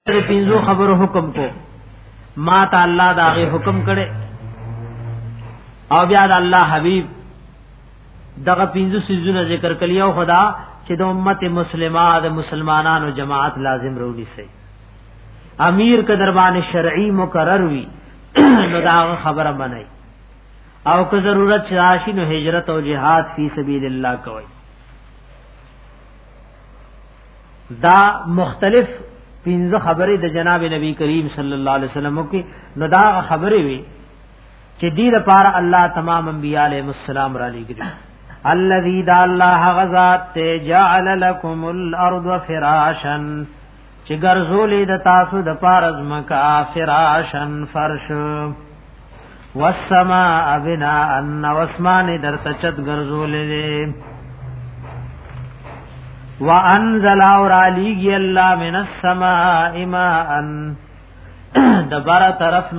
پینزو خبر حکم کو ما تا الله دا غي حکم کړي او بیا د الله حبيب دغه پینزو سيزونه ذکر کړي او خدا چې د امت مسلمه د مسلمانانو جماعت لازم رونی سي امیر که دربان شرعي مقرر وي نو دا خبره منئ او که ضرورت راشي نو هجرت او جهاد فی سبیل الله کوي. دا مختلف پینځه خبرې د جناب نبی کریم صلی الله علیه وسلم کې نو دا خبرې وي چې دې لپاره الله تمام انبیاء علیهم السلام را لېږي. الذی دا الله غزاد ته جعل لكم الارض فراشا چې ګرځولې د تاسو د پارز مکا فراشا فرش والسماء بناء واسمان درته چت ګرځولې وانزل اور علیږي الله من السماء ماء دبر طرف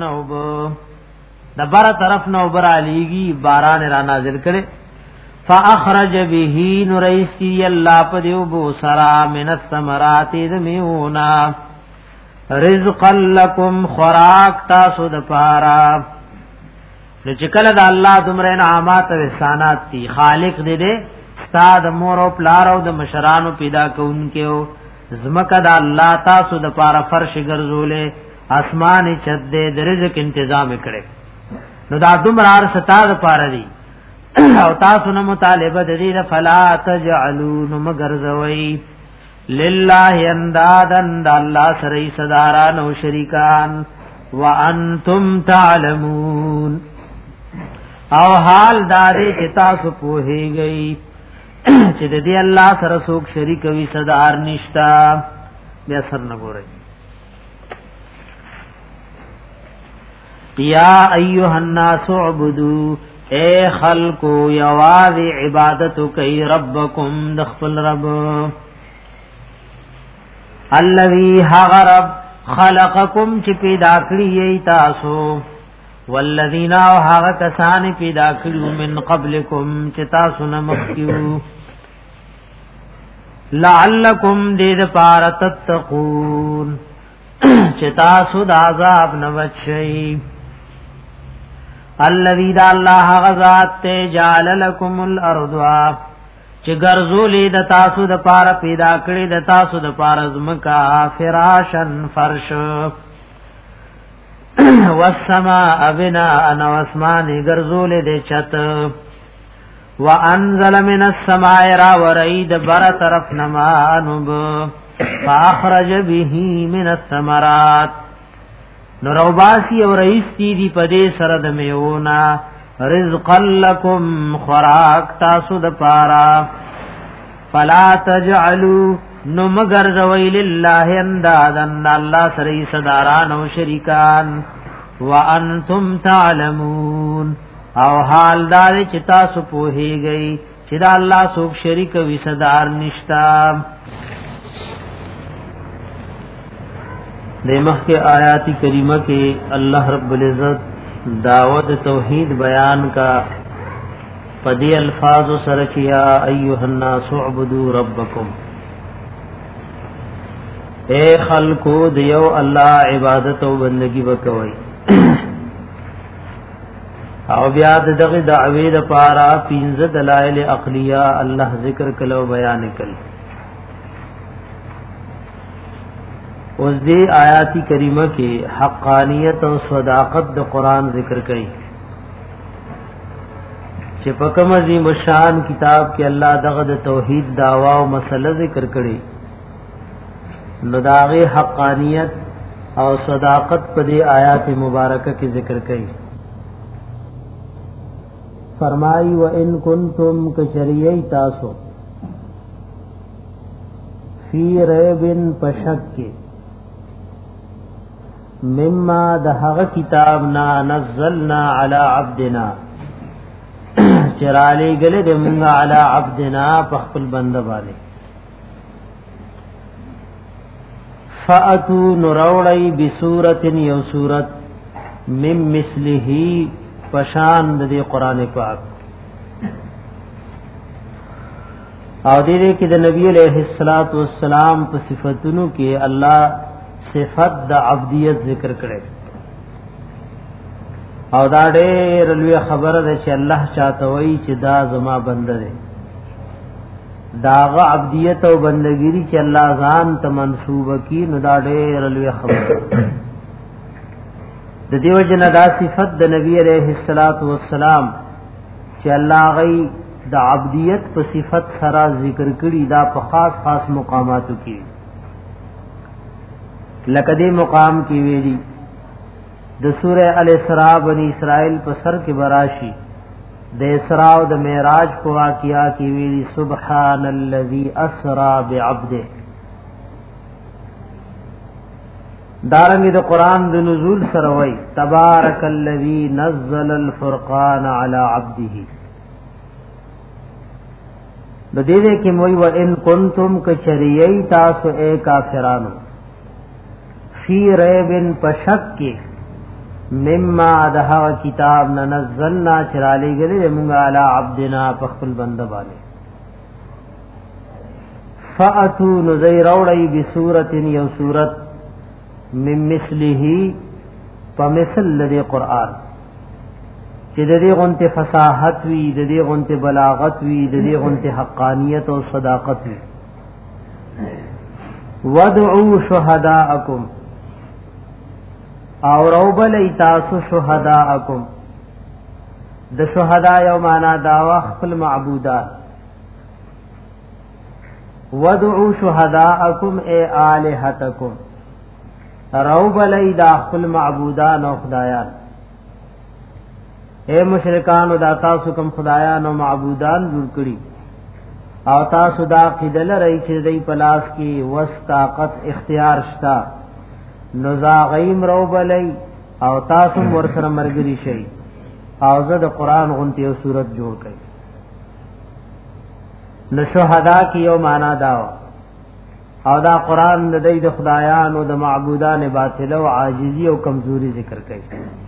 نو بر علیږي باران را نازل کړي فاخرج به نوريسي الله پدیو بو سرا من الثمرات ذمیونا رزقا لكم خوراک تاسو د پارا چې کله د الله دمره انعامات او احسانات دي خالق دې استاد مور او پلار او د مشرانو پیدا کوونکو زمکه د الله تاسو د پاره فرش ګرځولې اسمان چد دې د رزق تنظیم کړي نو دا دمرار ستاد پاره دي او تاسو نه مطالبه دې فلا تجعلوا مغرزوي لله اندادن د الله سره صداران او شریکان وانتم تعلمون او حال داري چې تاسو پوهیږئ چې د دې الله سره څوک شریک وي صدار نشتا بیا سر نه ګورئ. یا ایها الناس اعبدوا اے خلقو یواذ عبادت کوي ربکم دخل رب الذی غرب خلقکم چې پیدا کړی تاسو والذین او هغه کسان پیدا کړو من قبلکم چې تاسو نه مخکیو لعلکم دې پار تتقون چې تاسو د عذاب نه بچئ. الذی دا الله غزاد ته جعل لكم الارض چې ګرځولې د تاسو د پار پیدا کړې د تاسو د پار زمکا فراشن فرش والسماء بناء واسمان ګرځولې د چت وانزل من السماء را ورید بر طرف نمانب فاخرج به من الثمرات نروباسی او رئیستی دی پدې سره د میونا رزقا لكم خوراک تاسو د پارا فلا تجعلوا نمگر زویل الله اندادن الله سره صداران او شریکان وانتم تعلمون او حال دار چې تاسو پوهیږئ چې دا الله څوک شریک وي صدار نشتا. د مخکې آیات کریمه کې الله رب العزت دعوت توحید بیان کا پدی الفاظ سره چې یا ایها الناس اعبدوا ربکم اے خلقو دیو الله عبادت او بندگی وکوي او بیا دغه دعوی د پارا پینځه دلایل عقلیه الله ذکر کلو بیان کړي. اوس دې آیاتی کریمه کې حقانیت او صداقت د قران ذکر کړي چې په کوم عظیم شان کتاب کې الله دغه د توحید داوا او مسله ذکر کړي نو داغه حقانیت او صداقت په دې آیات مبارکه کې ذکر کړي. فرمایي و ان کنتم کشریئی تاسو فی ریب پشک مما دهغه کتاب نا نزلنا علی عبدنا چرالی گله د مونږه علی عبدنا په خپل بنده باندې فاتو نوروړی بسورۃ یو سورۃ مم مثله پشان د قران پاک او دې کې د نبی علیہ الصلوۃ والسلام په صفاتونو کې الله صفت د عبدیت ذکر کړي او دا ډېر لوی خبره ده چې الله چاته وایي چې دا زما بنده دی داغه عبدیت او بندګيري چې الله ځان ته منسوب کی نو دا ډېر لوی خبره د دیو جن دا صفت د نبی عليه الصلاة والسلام چې الله غي د عبدیت په صفت سره ذکر کړي دا په خاص خاص مقاماتو کې لکه دې مقام کې ویلي د سوره الاسراء بنی اسرائیل په سر کې براشي د اسراء او د معراج په واقعیا کې ویلي سبحان الذي اسرا بعبده دارنګ د قران د نزول سره وای تبارک الذي نزل الفرقان على عبده د دې کې موي و ان کنتم کچریای تاسو اے کافرانو فی ریب پشک کې مما دها کتاب ننزلنا چرالی گلی مونږه علی عبدنا پخپل بنده باندې فاتو نذیر اوړی بسورۃ یو سورۃ من مثله فمثل لدی قران چې د دې غونته فصاحت وی د دې غونته بلاغت وی د دې غونته حقانیت او صداقت وی ودعوا شهداءکم او روبل ایتاسو شهداءکم د شهدا یو معنا دا خپل معبودات ودعوا شهداءکم ای الہتکم روبل ایدا خپل معبودان او خدایان اے مشرکان دا تاسو کوم خدایان او معبودان جوړ کړي او تاسو دا قیدل رہی چې دای پلاس کی وس طاقت اختیار شتا نزا غیم رو بلی او تاسو ورسره مرګري شي او زه د قران غونتی او صورت جوړ کړي نو شهدا کی یو معنا دا او دا قران د دې د خدایان او د معبودان باطل او عاجزی او کمزوري ذکر کړي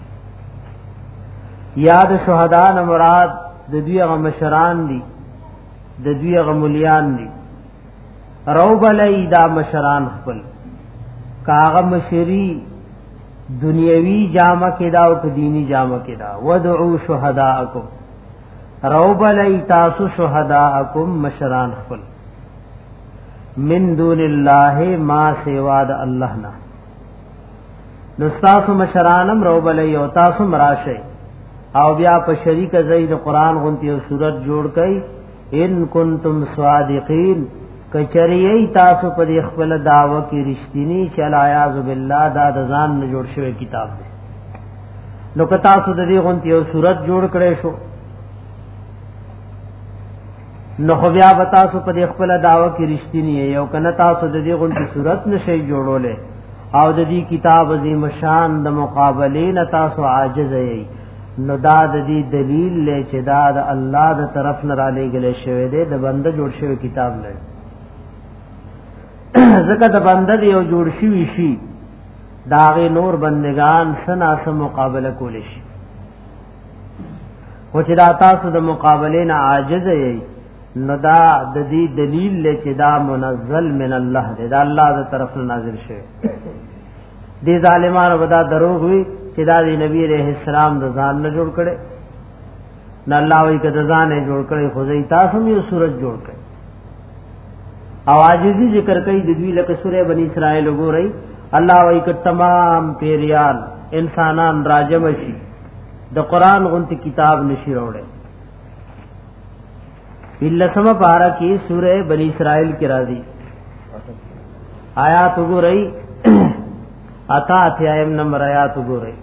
یاد شهدا نه مراد د دوی غ مشران دي د دوی غ مليان دي رو بلی دا مشران خپل کاغه مشری دنیوی جامه کې دا او دینی جامه کې دا ودعوا شهداءکم روب لای تاسو شهداءکم مشران خپل من دون الله ما سوا د الله نه نو تاسو مشرانم روب لای او تاسو مراشه او بیا په شریک زید قران غونتی او صورت جوړ کئ ان کنتم صادقین کچریئی تاسو پر خپل دعوه کی رښتینی چل اعاذ بالله دا د ځان نه جوړ شوی کتاب دی نو که تاسو د دې غونتی او صورت جوړ کړئ شو نو خو بیا به تاسو پر خپل دعوه کی رښتینی یو کنه تاسو د دې غونتی صورت نشئ جوړولې او د دې کتاب عظیم شان د مقابله نه تاسو عاجز یې نو دا د دې دلیل لې چې دا د الله د طرف نه را لېږل شوی دی د بنده جوړ شوی کتاب نه زکه د بنده دی او جوړ شي شي داغه نور بندگان سنا سم مقابله کول شي او چې دا تاسو د مقابله نه عاجز یې نو دا د دې دلیل له چې دا منزل من الله دی دا الله د طرف نه نازل شوی دي ظالمانو ودا دروغ وي چې دا دی نبی عليه السلام د ځان نه جوړ کړي نه الله وی کده ځان نه جوړ کړي خو زې تاسو یې صورت جوړ کړي او عاجزی ذکر کوي د دوی لکه سوره بنی اسرائیل وګورئ الله وایي ک تمام پیریان انسانان راجم شي د قران غونتی کتاب نشي وروړي الا سم پارا کی سوره بنی اسرائیل کی راضی آیات وګورئ اتا اتیایم نمبر آیات وګورئ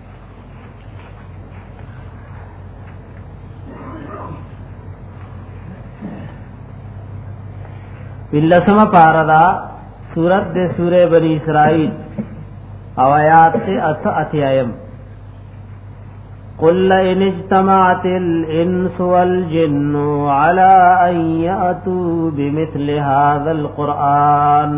بلسم پاردا سورت دے سورہ بنی اسرائیل او آیات سے اتیایم قل ان اجتمعت الانس والجن على ان يأتوا بمثل هذا القرآن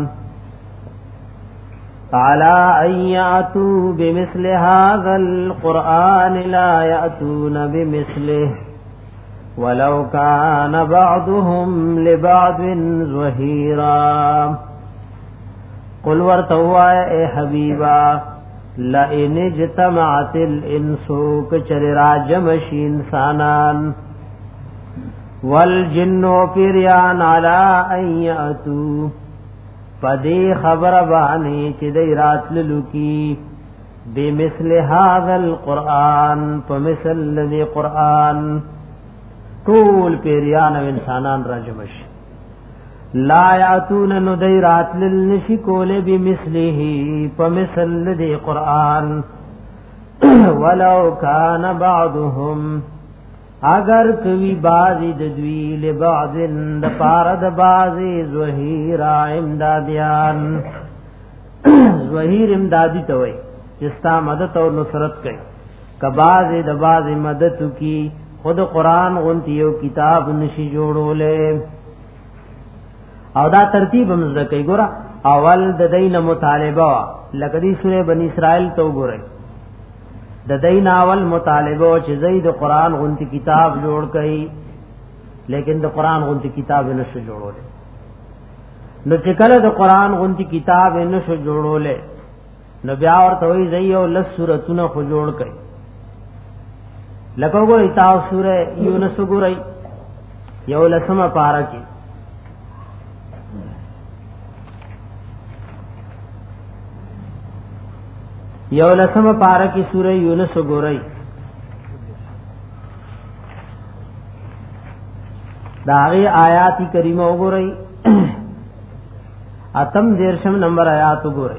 على ان يأتوا بمثل هذا القرآن لا يأتون بمثله ولو كان بعضهم لبعض ظهيرا قل ورتوا اے حبیبا لئن اجتمعت الانس کچر راجم شی انسانان والجن پیریان علی ان یاتو پدی خبر بانی چې دی راتللو کی بمثل هذا القرآن فمثل الذي قرآن طول پیریان و انسانان راجمش لا یاتون ندی راتلل نشی کول بمثله فمثل الذي قرآن ولو كان بعضهم اگر کوي بعضی د دوی له بعض د پاره د بعضی زهیرا امدادیان زهیر امدادی ته وای چې ستا مدد او نصرت کوي کباز د باز مدد کی خود قران غونتی یو کتاب نشي جوړولې او دا ترتیب هم زکه ګوره اول د دین مطالبه لکه دی سوره بنی اسرائیل تو ګوره د دین اول مطالبه چې زید قران غونتی کتاب جوړ کړي لیکن د قران غونتی کتاب نشي جوړولې نو چې کله د قران غونتی کتاب نشي جوړولې نو بیا ورته وی زیو لس سورتونه خو جوړ کړي لکه وګورئ تاسو سوره یونس وګورئ یو لسمه پارا کې یو لسمه پارا کې سوره یونس وګورئ داغه آیات کریمه وګورئ اتم دیرشم نمبر آیات وګورئ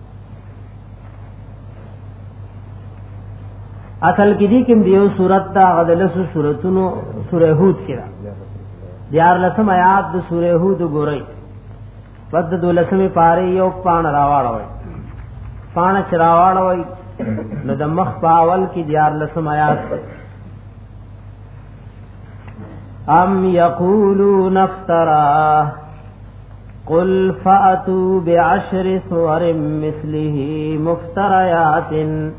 اصل کې دي کوم دیو سورۃ دا غدلسو سوراتونو سورہ ہود کې دیار لسم آیات د سورہ ہود وګورئ پد دولسمه پاره یو پان راواړوي پان چراواړوي نو د مخ پاول کې دیار لسم آیات ام یقولون افترا قل فاتوا بعشر سور مثله مفتريات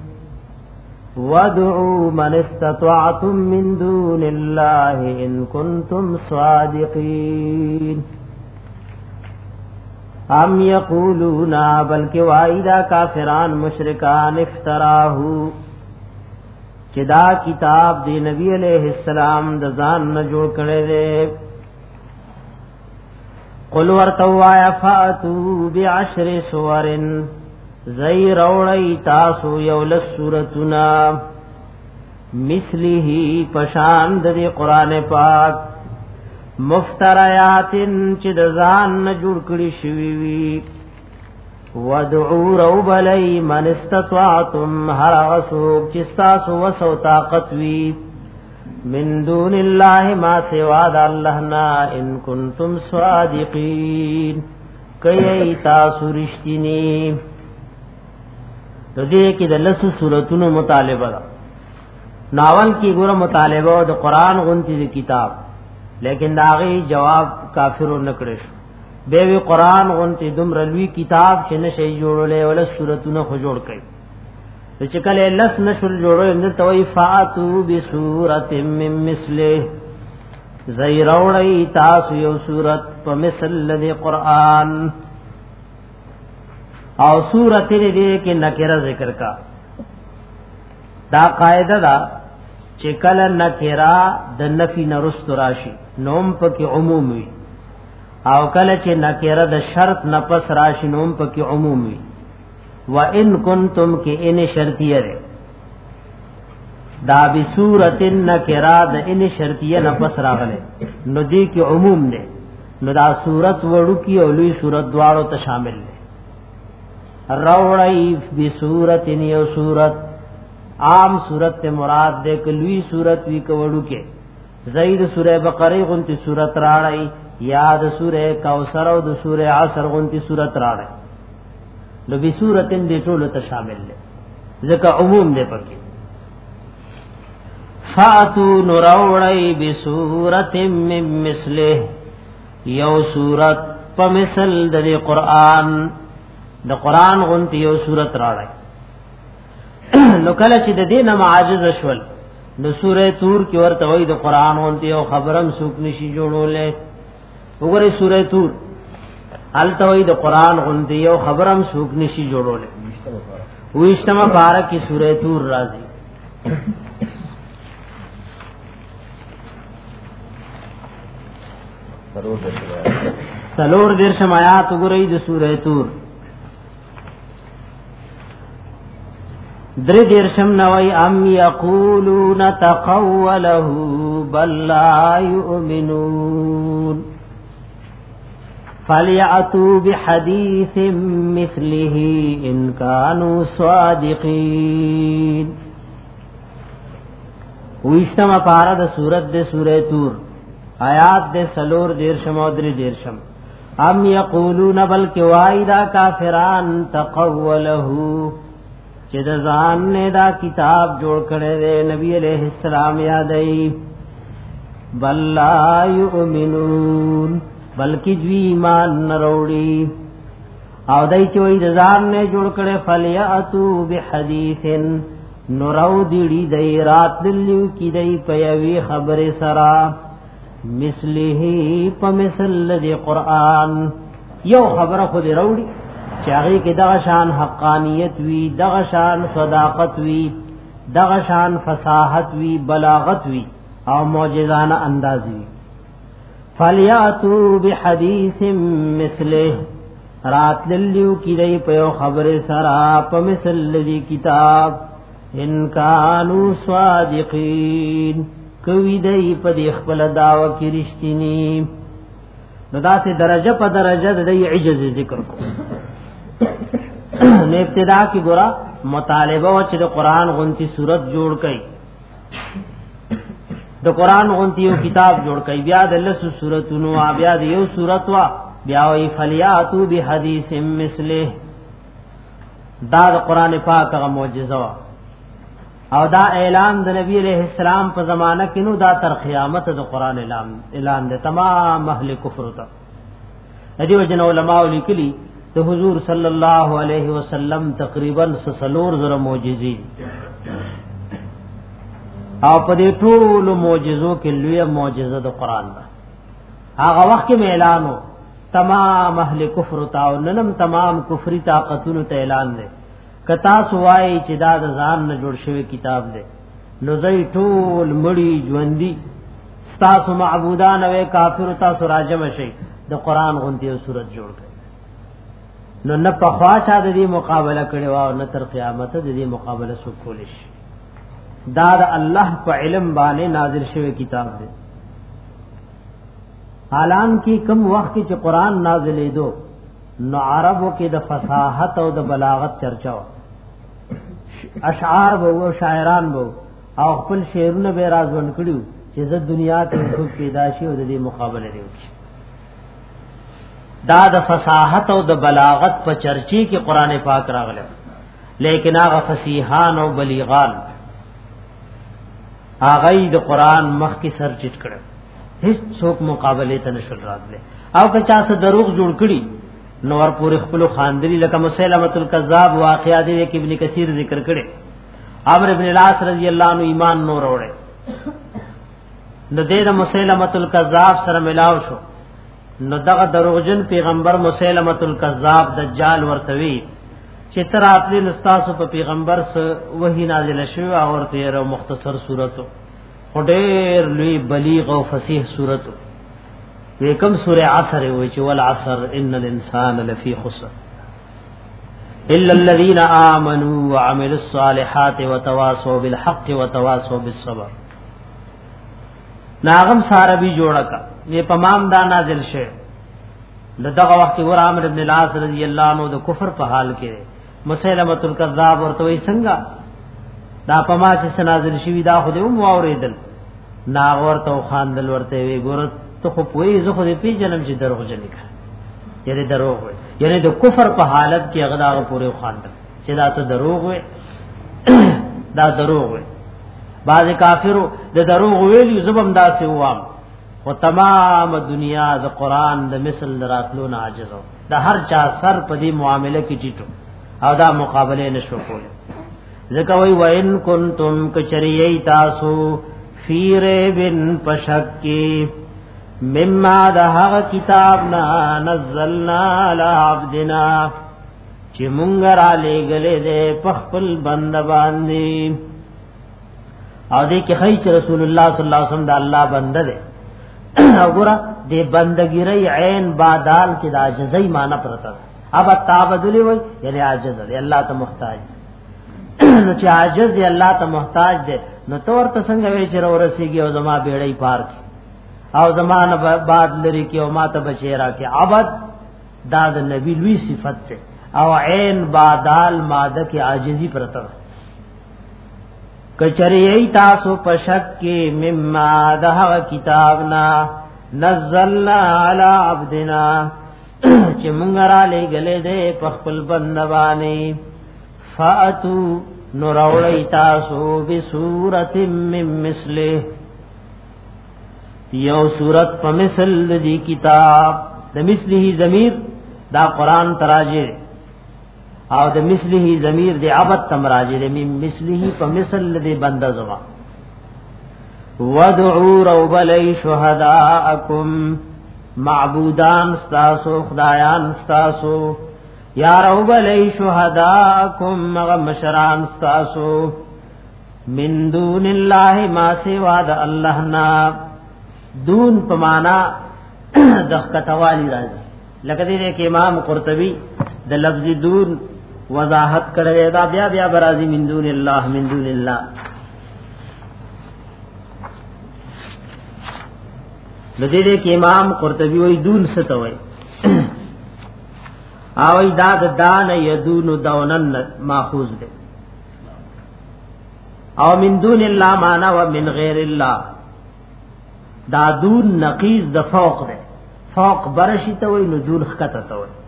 وادعوا من استطعتم من دون الله ان كنتم صادقين ام یقولون بلکہ وایدا کافران مشرکان افتراہو چدا کتاب دی نبی علیہ السلام د ځان نه جوړ کړي دے قل ورتوا فاتو بعشر سور زئی روڑی تاسو یولس سورتنا مثله پشاند دی قرآن پاک مفتریاتن چی دزان نجوڑ کڑی شویوی ودعو روبلی من استطاعتم هر غسوک چستاسو وسو طاقتوی من دون اللہ ما سواد اللہنا ان کنتم صادقین کئی تاسو رشتینی تو دې کې د لسو سوراتونو مطالبه ده ناول کې ګوره مطالبه د قران غونتی د کتاب لیکن داغي جواب کافرو نکړي به وی قران غونتی دومره لوی کتاب چې نشي جوړولې ولا سوراتونو خو جوړ کړي چې کله لس نشل جوړول نو توي فاتو بسورۃ من مثله زیروړی تاسو یو سورۃ په مثل د قران او سورت دې کې نکره ذکر کا دا قاعده دا چې کله نکره د نفي نرست راشي نوم پکې عموم وي او کله چې نکره د شرط نفس راشي نوم پکې عموم وي وان کنتم کې ان شرطیه ده دا بسورت نکره د ان شرطیه نفس راغله نو دې کې عموم ده نو دا سورت وړو کې او لوی سورت دواړو ته شامل ده روڑی بسورت یو سورت عام سورت تے مراد دے کلوی سورت وی کوڑو کے زید سورہ بقرہ غنتی سورت راڑی یاد سورہ کوثر او د سورہ عصر غنتی سورت راڑی نو بسورت دے ټول ته شامل دے ځکه عموم دے پکې فاتو نروڑی بسورت من مثله یو سورت په مثل د قرآن د قران غونتی یو سورت راړی نو کله چې د دینه معاجز شول نو سوره تور کې ورته وای د قران غونتی یو خبرم سوق نشي جوړولې وګورئ سوره تور التوی د قران غوندي یو خبرم سوق نشي جوړولې وښتمه بارک کی سورۃ تور راځي سلور درشم آیات وګورئ د سورۃ تور در درشم نوای ام یقولون تقوله بل لا یؤمنون فلیأتوا بحدیث مثله ان كانوا صادقین وښتمه پارا د سورۃ تور آیات دے سلور دیرشم او در دیرشم ام یقولون بلک وایدا کافران تقوله چې د ځان نه دا کتاب جوړ کړي دے نبی علیہ السلام یادای بل لا یؤمنون بلکی دوی ایمان نروړي او دای چې وای د ځان نه جوړ کړي فلیاتو بحدیثن نورو دی دی رات دلیو کی دی پیوی خبر سرا مثله پمثل دی قرآن یو خبر خود روڑی چاگی کی دغشان حقانیت وی دغشان صداقت وی دغشان فصاحت وی بلاغت وی او معجزانہ انداز وی فلیاتو بحدیث مثله رات دلیو کی دی پیو خبر سرا پمثل دی کتاب ان کانوا صادقین کوي دای په دې خپل داوا کې رښتینی نو داسې درجه په درجه د عجز ذکر کو نه ابتدا کې ګورا مطالبه و چې د قران غونتی صورت جوړ کړي د قران غونتی یو کتاب جوړ کړي بیا د لس سورتونو بیا د یو سورت وا بیا وی فلیاتو بحدیث مثله دا د قران پاک غو معجزه وا او دا اعلان د نبی علیہ السلام په زمانہ کې نو دا تر قیامت د قران اعلان د تمام اهل کفر ته ندی وجن علماء لیکلی ته حضور صلی الله علیه وسلم تقریبا 300 زره معجزې او په دې ټول معجزو کې لوی معجزه د قران ده هغه وخت کې اعلانو تمام اهل کفر ته او ننم تمام کفری طاقتونو ته اعلان ده کتا سوای چې دا د ځان نه جوړ شوی کتاب دی نو زئی ټول مړی ژوندۍ تاسو معبودان او کافر تاسو راجم شي د قران غونتی او صورت جوړ کړي نو نه په خواچا د دې مقابله کړي او نه تر قیامت د دې مقابله سو کولش دا د الله په علم باندې نازل شوی کتاب دی حالان کې کم وخت کې چې قران نازلې دو نو عربو کې د فصاحت او د بلاغت چرچا اشعار وو شاعران وو او خپل شعرونه به راځون کړیو چې د دنیا ته څوک پیدا شي او د دې مقابله لري دا د فصاحت او د بلاغت په چرچی کې قران پاک راغله لیکن هغه فصیحان او بلیغان هغه د قران مخ کې سر چټ کړ هیڅ څوک مقابله ته نشل راغله او که چا څه دروغ جوړ کړي نور پوری خپل خاندلی لکه مسیلمۃ الکذاب واقعہ دی کې ابن کثیر ذکر کړي عمرو ابن العاص رضی الله عنه ایمان نور وړي نو د مسیلمۃ الکذاب سره ملاو شو نو دغه دروغجن پیغمبر مسیلمۃ الکذاب دجال ورتوی چې تراتلی نستاسو په پیغمبر سره وحی نازل شوی او ورته یو مختصر سورته ډېر لوی بلیغ او فصیح سورته وکم سورہ عصر وی چې والعصر ان الانسان لفی خسر الا الذين امنوا وعملوا الصالحات وتواصوا بالحق وتواصوا بالصبر ناغم ساره بھی جوړه کا یہ تمام دا نازل شه دغه وخت ور عامر ابن العاص رضی الله عنه د کفر په حال کې مسیلمۃ الکذاب ورته وی څنګه دا پما چې نازل شوی دا خو دې مو اوریدل نا ورته خواندل ورته وی ګور تو خو پوی زه خو دې پیژنم چې دروغ جنې کا یعنی دروغ وي یعنی د کفر په حالت کې هغه دا پوره خواندل چې دا ته دروغ وي دا دروغ وي بعض کافرو د دروغ ویلی زبم داسې وام او تمام دنیا د قران د مثل راتلو نه عاجز د هر چا سر په دې معاملې کې ټیټو او دا مقابله نشو کوله ځکه وی وین کنتم کچریای تاسو فیر بن پشکی مما ده کتابنا نزلنا علی عبدنا چې مونږ را لېګلې دې په خپل بند باندې او دې کې خی چې رسول الله صلی الله علیه وسلم د الله بنده دې وګوره دې بندګیری عین بادال کې د عاجزۍ معنی پرته اب تعبدلی وای یعنی عاجز دی الله ته محتاج نو چې عاجز دی الله ته محتاج دی نو تور ته څنګه وی چې ورسیږي او زما بیړۍ پار کی او زمانه بعد لري کې او ماته بچیرا کې عبد دا د نبی لوی صفت ده او عین بادال ماده کې عاجزی پرته کچری تاسو پشک کې مما ده کتابنا نزلنا علی عبدنا چې مونږ را لېګلې دې په خپل بندوانې فاتو نوراوړی تاسو بسورۃ من مثله یو سورۃ په مثل دی کتاب د مثله ضمیر دا قران تراجه او د مثله ضمیر دی عبد تمراجه من مثله په مثل دی بنده زما ودعوا ربلی شهداءکم معبودان ستاسو خدایان ستاسو یا رب علی شهداءکم مغمشران ستاسو من دون الله ما سوا د الله نا دون پمانا دخکتوالی راځي لکه دې کې امام قرطبی د لفظ دون وضاحت کړی دا بیا برازي من دون الله من دون الله لدې کې امام قرطبي وای دون ستوي او دا د دان یدون دونن ماخوذ ده او من دون الله معنا و من غیر الله دا دون نقیز د فوق ده فوق برشي ته وای نو دون خکته ته وای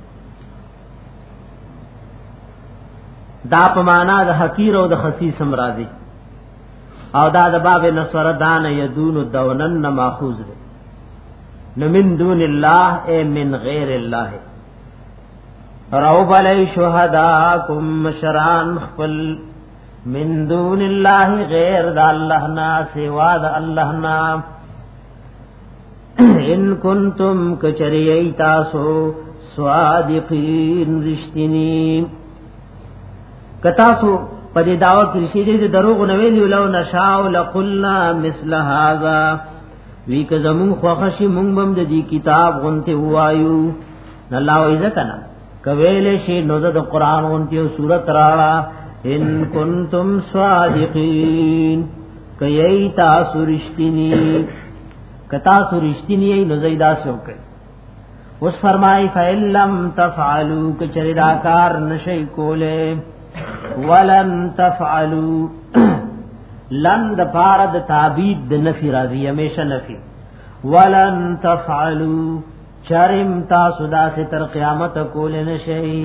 دا په معنا د حقیر او د خسیس مرادي او دا د باب نصر دان یدون دونن ماخوذ ده من دون الله اے من غیر الله روب علی شهداکم مشران خپل من دون الله غیر د الله نا سوا د الله نا ان کنتم کچری تاسو صادقین رشتنی کتاسو پدې داوا کې رشیدې دروغ نه ویلو لو نشاء لقلنا مثل هذا وی که زمون خوښشي مونږ بم د دې کتاب غونته وایو الله عز کنا کویل شي نو د قران غونته سورۃ راړه ان کنتم صادقین کای تاسو رښتینی کتا سرشتنی نو زیدا سوکه اوس فرمای فإلم تفعلوا کچریدا کار نشی کوله ولن تفعلوا لن د فارد تعبید د نفی راضی همیشه نفی ولن تفعلوا چرم تاسو داسې تر قیامت کول نشئ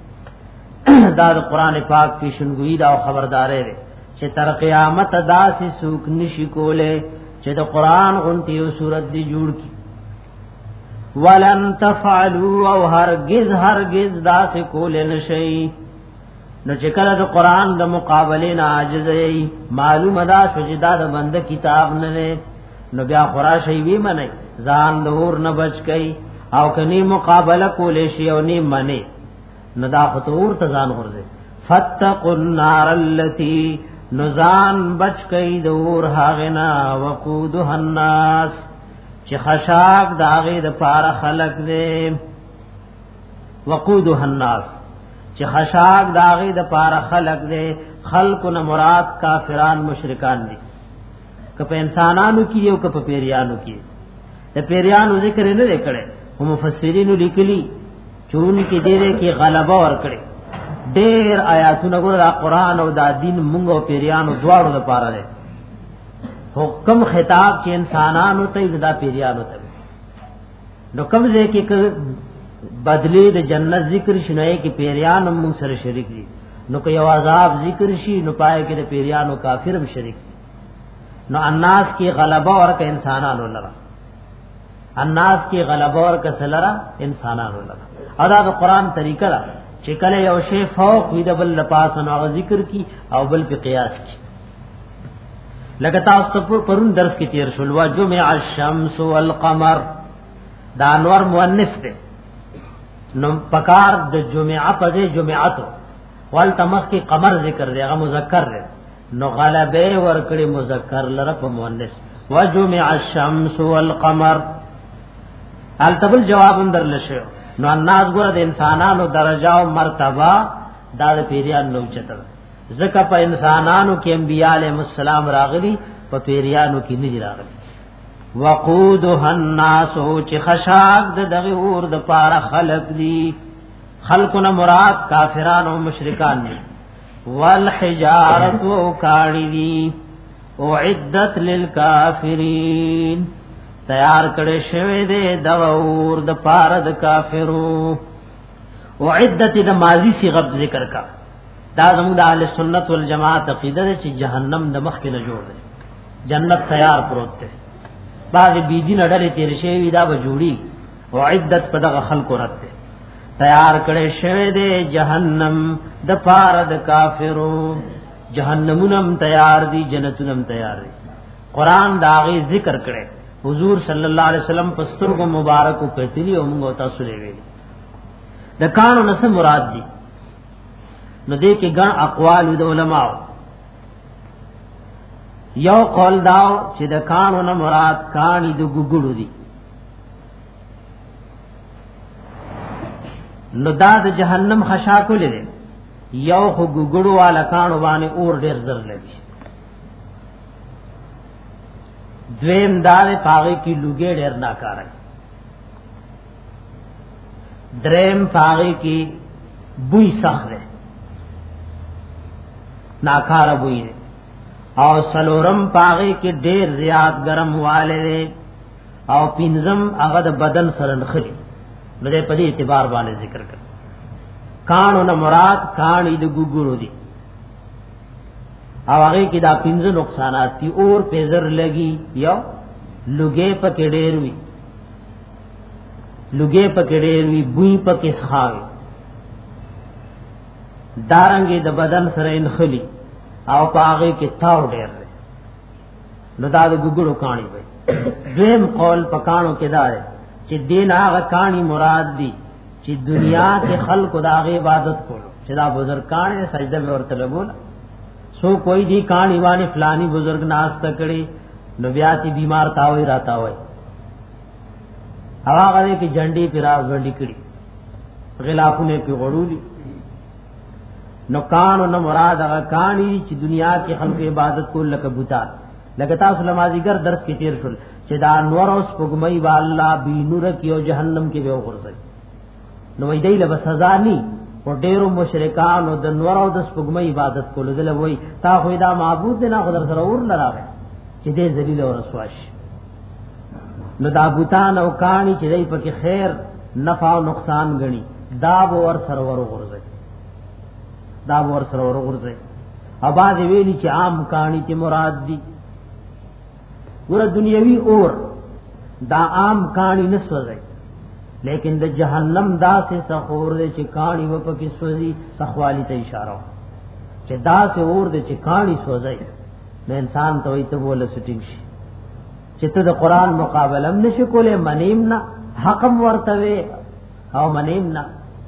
دا د قران پاک کی شنګوئی دا خبردارې ده چې تر قیامت داسې سوک نشي کوله چې د قران غونتی او صورت دی جوړ کی ولن تفعلوا او هرگز داسې کول نشئ نو چې کله د قران د مقابله نه عاجز ای معلومه ده چې دا د بنده کتاب نه نه نو بیا خراشی وی منه ځان دور نه بچ کئ او کني مقابله کولې شی او نی منه نو دا خطور ته ځان ورځي فتقوا النار التي نزان بچ کئ دور هاغنا وقودها الناس چې خشاک داغه د پاره خلق دې وقودها الناس چې خشاک داغه د پاره خلق دې خلق نه مراد کافران مشرکان دي کپ انسانانو کې یو کپ پیریانو کې د پیریانو ذکر نه وکړي هم مفسرین لیکلي چون کې دې کې غلبه ور کړي ډېر آیاتونه ګور قرآن او د دین مونږ او پیریانو دواړو لپاره ده حکم خطاب چې انسانانو ته د پیریانو ته نو کوم ځای کې بدلی د جنت ذکر شنه کې پیریانو مونږ سره شریک دي نو که یو عذاب ذکر شي نو پای کې د پیریانو کافرم شریک دي نو الناس کی غلبہ اور کا انسانانو لرا الناس کی غلبہ اور کا سلرا انسانانو لرا ادا د قران طریقہ را چې کله یو شی فوق وي د بل لپاس نو ذکر کی او بل په قیاس کی لکه تاسو ته پرون درس کې تیر شول وا جمع الشمس والقمر دا انور مؤنث ده نو پکار د جمعه په جمعاتو وال تمخ کی قمر ذکر دی هغه مذکر دی نو غلبه ورکړي مذکر لره په مؤنث وجمع الشمس والقمر التبل جواب اندر لشه نو الناس ګره د انسانانو درجه او مرتبه دا د پیریان نو چتر زکه په انسانانو کې انبیاء علیهم السلام راغلي په پیریانو کې نه راغلي وقودها الناس چې خشاک د دغه اور د پاره خلق دي خلقنا مراد کافرانو او مشرکان دي والحجارت و کاڼي دي اعدت للکافرین تیار کړي شوی دی د اور د پاره د کافرو اعدت د ماضی صيغه ذکر کا دا زموږ د اهل سنت والجماعت عقیده ده چې جهنم د مخ کې نه جوړ دی جنت تیار پروت دی باغ بيدی نډلې تیر شوی دا به جوړي اعدت په دغه خلق ورته تیار کړي شوی دی جهنم د پاره د کافرو جهنمونم تیار دي جنتونم تیار دي قران داغه ذکر کړي حضور صلی الله علیه وسلم پستر کو مبارک کو کتلی او موږ تاسو لوي د کانو نس مراد دي نو دې کې ګڼ اقوال د علماء یو قول داو چې د کانو نه مراد کانی د ګګړو دي نو دا د جهنم خشاکو لري یو خو ګګړو والا کانو باندې اور ډیر زر لګي دویم دار پاغي کی لوګي ډیر ناکاره دریم پاغي کی بوئی سخره ناکاره بوئی ده او سلورم پاغي کی ډیر زیات گرم والے او پینزم هغه د بدن سره نخري نو دې په دې اعتبار باندې ذکر کړ کانو نه مراد کانی د ګګورو دي او هغه کې دا پنځه نقصانات دي اور پیزر لګي یو لګې پکې ډېر وي لګې پکې ډېر وي بوئی پکې ښاوي دارنګې د بدن سره انخلي او پاغه کې تاو ډېر دی نو دا د ګګړو کانی وي دیم قول پکانو کې دا دی چې دین هغه کانی مراد دي چې دنیا کې خلق داغه عبادت کولو چې دا بزرګان سجده میں ورته لګول سو کوئی دی کانی وانی فلانی بزرگ ناس تکړي نو بیا تی بیمار تاوي راتا وای هغه غره کې جنډي پیراز وړي کړي غلافونه په غړولي نو کانو نو مراد هغه کانی چې دنیا کې خلق عبادت کول لکه بوتان لکه تاسو نمازیګر درس کې تیر شول چې دا انور اوس پګمای با الله بی نور کې او جهنم کې به ورځي نو وای دی له سزا ني او ډیرو مشرکان او د نور او د سپګمې عبادت کول دل وای تا خو دا معبود نه خدای سره اور لراغه چې دې ذلیل او رسواش نو دا بوتان او کانی چې دای په کې خیر نفع او نقصان غني دا ور سره ور غورځي دا ور سره ور غورځي اباظ ویلی چې عام کانی چې مراد دي ور دنیوي اور دا عام کانی نسوځي لیکن د جهنم دا سے سخور دے چې کانی و پکې سوځي سخوالی ته اشاره چې دا سے اور دے چې کانی سوځي نو انسان ته وي ته بوله سټینګ شي چې ته د قران مقابله هم نشي کولای منیم نه حکم ورتوي او منیم نه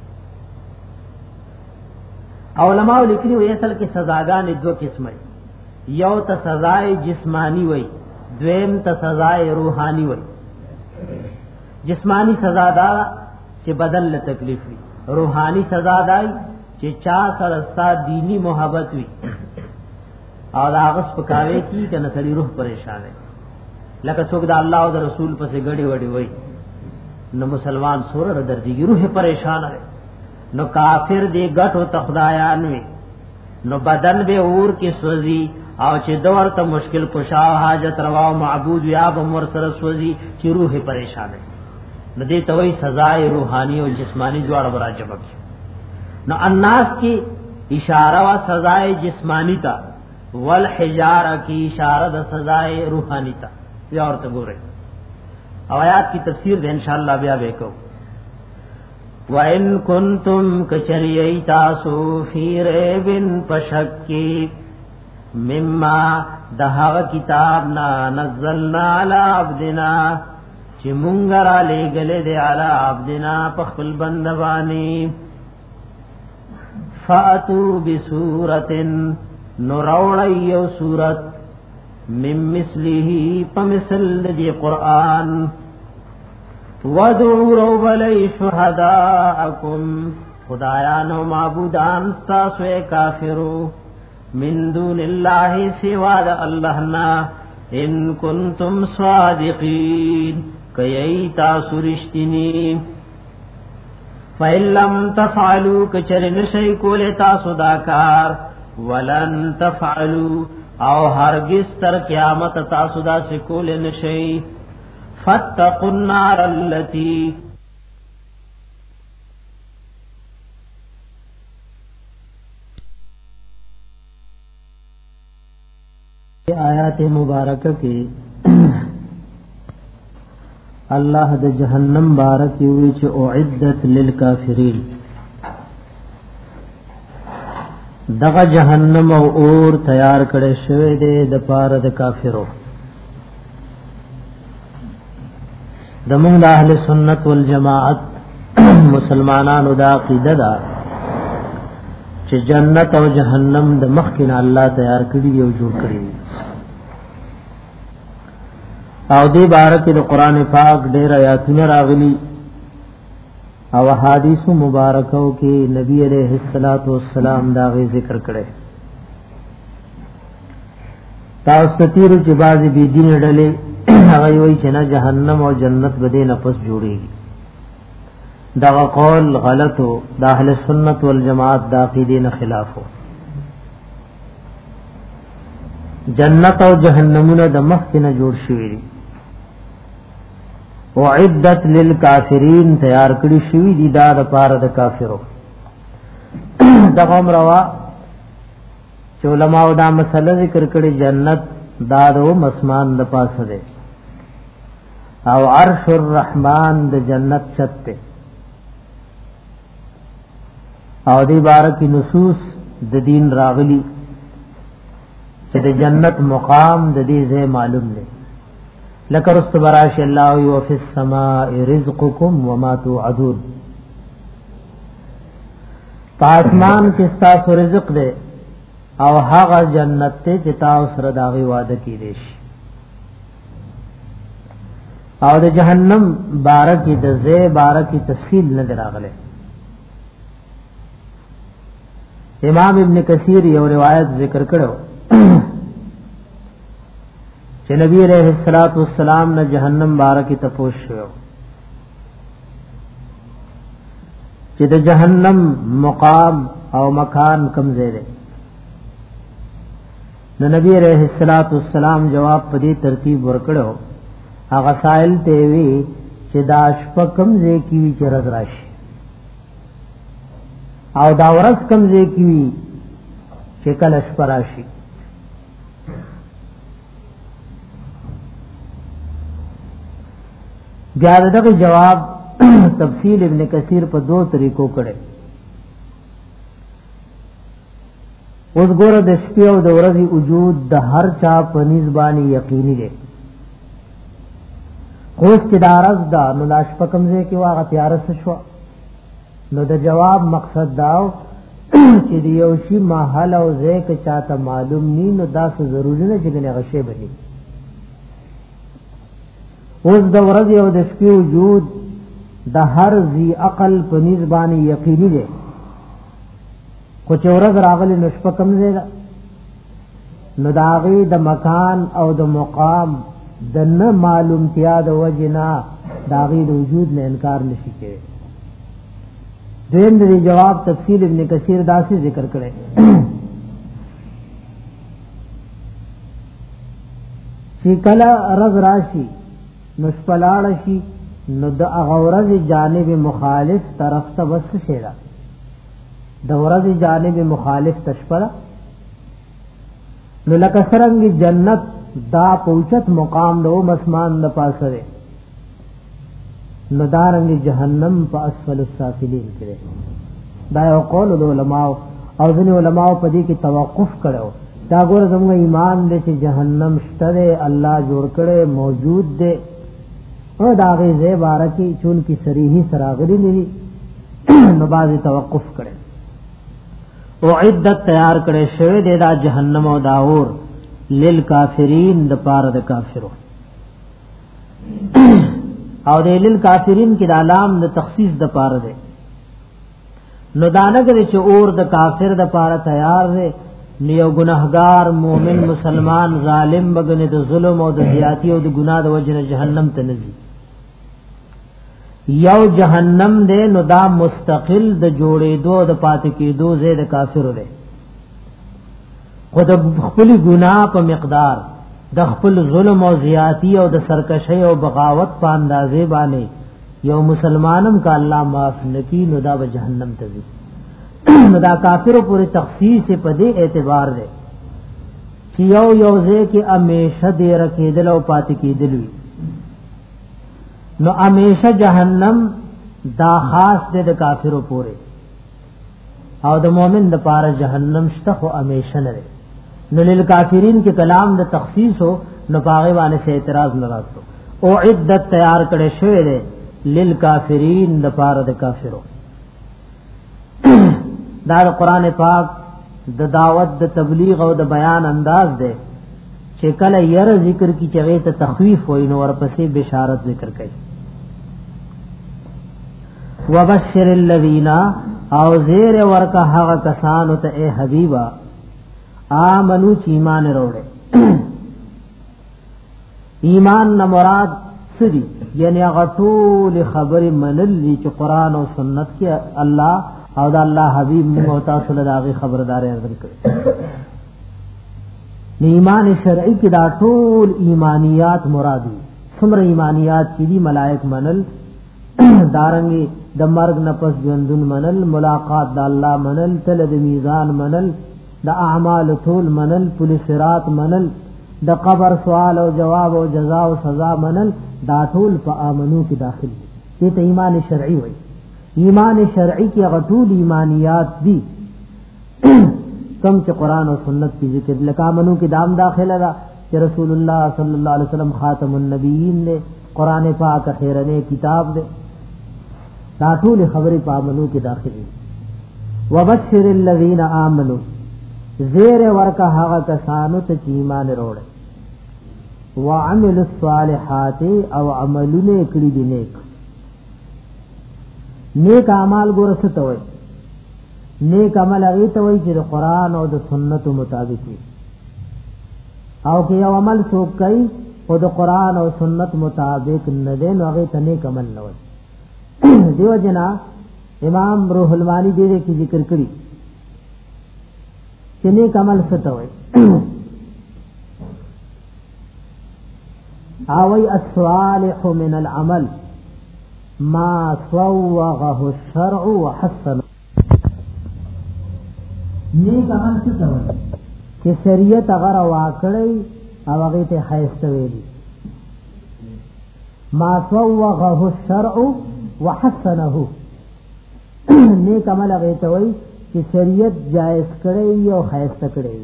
علماء لیکلي وي اصل کې سزاګانې دوه قسمه یو ته سزای جسمانی وي دویم ته سزای روحانی وي جسمانی سزا دا چې بدن له تکلیف وي روحانی سزا دا چې چا سره ستا دینی محبت وي او دا غس پکاوي کی کنه سړي روح پریشان ہے لکه څوک دا الله او رسول پسې غړي وړي وي نو مسلمان سوره دردي روح پریشان ہے نو کافر دی غټو تخدایان وي نو بدن به اور کې سوځي او چې دور ته مشکل کشا حاجت روا معبود یا بمر سره سوځي چې روح پریشان ہے ندی توي سزا روحانی او جسمانی دواړه براجب کی نو الناس کی اشاره وا سزا جسمانی تا والحجاره کی اشاره د سزا روحانی تا یا ورته ګورئ او آیات کی تفسیر دې ان شاء الله بیا وکړو وَإِن كُنتُمْ كَچَرِيَئِ تَاسُ فِي رَيْبٍ فَشَكِّ مِمَّا دَهَغَ كِتَابْنَا نَزَّلْنَا عَلَى عَبْدِنَا چې مونږ را لېګلې دې علی عبدنا په خپل بندوانی فاتو بسورتن نوروړی یو سورت من مثله پمثل دی قرآن ودعو روبلی شهداءکم خدایانو معبودان ستاسو کافرو من دون اللہ سوا دا اللہنا ان کنتم صادقین کئی تاسو رشتنی فَإِن لَّمْ تَفْعَلُوا كَچَرِنَ شَيْء کول تاسو داکار ولن تفعلوا او هرگز تر قیامت تاسو دا سکول نشئ فاتقوا النار التي آیات مبارکہ کی اللہ د جہنم بارک وی چې اعدت للکافرین دغه جهنم او اور تیار کړي شوی دی د پاره د کافرو دمون د اهل سنت والجماعت مسلمانانو د عقیده دا چې جنت او جهنم د مخکې الله تیار کړي او جوړ کړي او دې بارک د قران پاک ډېر آیاتونه راغلي او حدیث مبارکو کې نبی علیہ الصلوۃ والسلام دا غي ذکر کړي تاسو تیر چې باز بي دین ډلې هغه وی چې نه جهنم او جنت بده نفس جوړيږي دا قول غلطو د اهل سنت والجماعت د عقیدې نه خلافو جنت او جهنمونه د مخ نه جوړ شوي دي وعدت للکافرین تیار کړی شوی دی دا د پاره د کافرو دغه روا چې علماء دا مسله ذکر کړي جنت دا د مسمان د پاسه ده او عرش الرحمن د جنت چته او دی بارکی نصوص د دین راغلی چې د جنت مقام د دې ځای معلوم دی لکه رست براش الله او فی السماء رزقکم وما توعدون پاسمان کې تاسو رزق دی او هغه جنت ته چې تاسو سره داغي وعده کړی شي او د جهنم بارکی د ځای بارکی تفصیل نه دراغله امام ابن کثیر یو روایت ذکر کړو چې نبی علیہ الصلوۃ والسلام نے جہنم بارکی تپوش شو چې د جہنم مقام او مکان کم ځای دی نو نبی علیہ الصلوۃ والسلام جواب په دې ترتیب ورکړو هغه سائل ته وی چې دا شپه کم ځای کی چې رز راشي او دا ورځ کم ځای کی چې کله شپه راشي بیا دغه جواب تفصیل ابن کثیر په دو طریقو کړي اوس ګوره د شپې او د ورځې وجود د هر چا په نسبانی یقیني دی خو چې دارز دا نو لاش په کمزې کې واغ تیار شو نو د جواب مقصد داو چې یو شی محل او ځای کې چاته معلوم ني نو دا څه ضروري نه چې نه غشي بني اوس د ورځې او د شپې وجود د هر ذی عقل په نسبانی یقیني دی خو چې ورځ راغلی نو شپه کمزې ده نو د هغې د مکان او د مقام د نه معلومتیا د وجنا د هغې د وجود نه انکار نشي کوي دویم د جواب تفصیل ابن کثیر داسې ذکر کړي چې کله رز راشي نو شپه لاړه شي نو د هغه ورځې جانب مخالف طرف ته بس شي دا د ورځې جانب مخالف تشپره نو لکه څنګه جنت دا پوچت مقام دو مسمان د پاسه ده نو دارنګ جهنم په اسفل السافلین کې دا یو قول د علماء او ځینې علماء په دې کې توقف کړو دا ګور زموږ ایمان دې چې جهنم شته الله جوړ کړي موجود ده او دا غي زبارکی چون کی صریحی سراغلی نه نو باز توقف کړي او عدت تیار کړي شوی د جهنم او داور للکافرین د پاره د کافرو او د للکافرین کې د علام د تخصیص د پاره ده نو دانګره چې اور د کافر د پاره تیار ده نیو گناهگار مومن مسلمان ظالم بغنه د ظلم او د زیاتی او د ګناه د وجنه جهنم ته نزي یو جهنم دے نو دا مستقل د جوړې دو د پاتې کې دو زید کافر دے خود خپل ګناه په مقدار د خپل ظلم او زیاتی او د سرکشی او بغاوت په اندازې باندې یو مسلمانم کا الله معاف نکی نو دا به جهنم ته ځي نو دا کافرو پورې تخصیص په دې اعتبار دے چې یو ځای کې همیشه دې رکیدل او پاتې کېدل وي نو همیشه جهنم دا خاص دې د کافرو پورې او د مؤمن د پاره جهنم شته خو همیشه نه نو للکافرین کې کلام د تخصیص هو نو پاغه باندې سے اعتراض نه راځو او عدت تیار کړي شوی دې للکافرین د پاره د کافرو دا قرآن پاک د دعوت د تبلیغ او د بیان انداز دے چې کله ير ذکر کی چغه ته تخویف وای نو ورپسې بشارت ذکر کړي وبشر الذین او زیر ورکا هغه کسانو ته اے حبیبا آمنو چې ایمان وروړي ایمان نه مراد سدي یعنی هغه ټول خبر منل چې قرآن او سنت کې الله او دا الله حبیب موږ تاسو له داغه خبرداري ورکړي ایمان شرعي کې دا ټول ایمانیات مراد دي څومره ایمانیات چې دي ملائک منل دارنګي د مرګ نه پس ژوندون منل ملاقات د الله منل تل د میزان منل د اعمال ټول منل پل صراط منل د قبر سوال او جواب او جزاء او سزا منل دا ټول په امنو کې داخل دي ته ایمان شرعي وایي ایمان شرعی کی غټول ایمانیات دی کم چې قرآن او سنت کی ذکر لکامنو کی دام داخله دا چې رسول الله صلی الله علیه وسلم خاتم النبیین نے قرآن پاک خیرنے کتاب دے دا ټول خبرې په امنو کی داخلي وبشر الذین آمنوا زیر ورکا هغه کسانو ته چې ایمان وروړي وعملوا الصالحات او عملونه کړی دي نیک نیک اعمال ګورسته وي نیک عمل هغه ته وي چې د قران او د سنت مطابق وي او که یو عمل څوک کوي او د قران او سنت مطابق نه دی نو هغه ته نیک عمل نه وي دیو جنا امام روح المانی دې کې ذکر کړی چې نیک عمل څه ته وي اوي الصالح من العمل ما صوغه الشرع وحسن نیک عمل څه ته وایي چې شریعت هغه واکړی او هغه ته خیسته ویلي ما صوغه الشرع وحسنه نیک عمل هغه ته وایي چې شریعت جائز کړی او خیسته کړی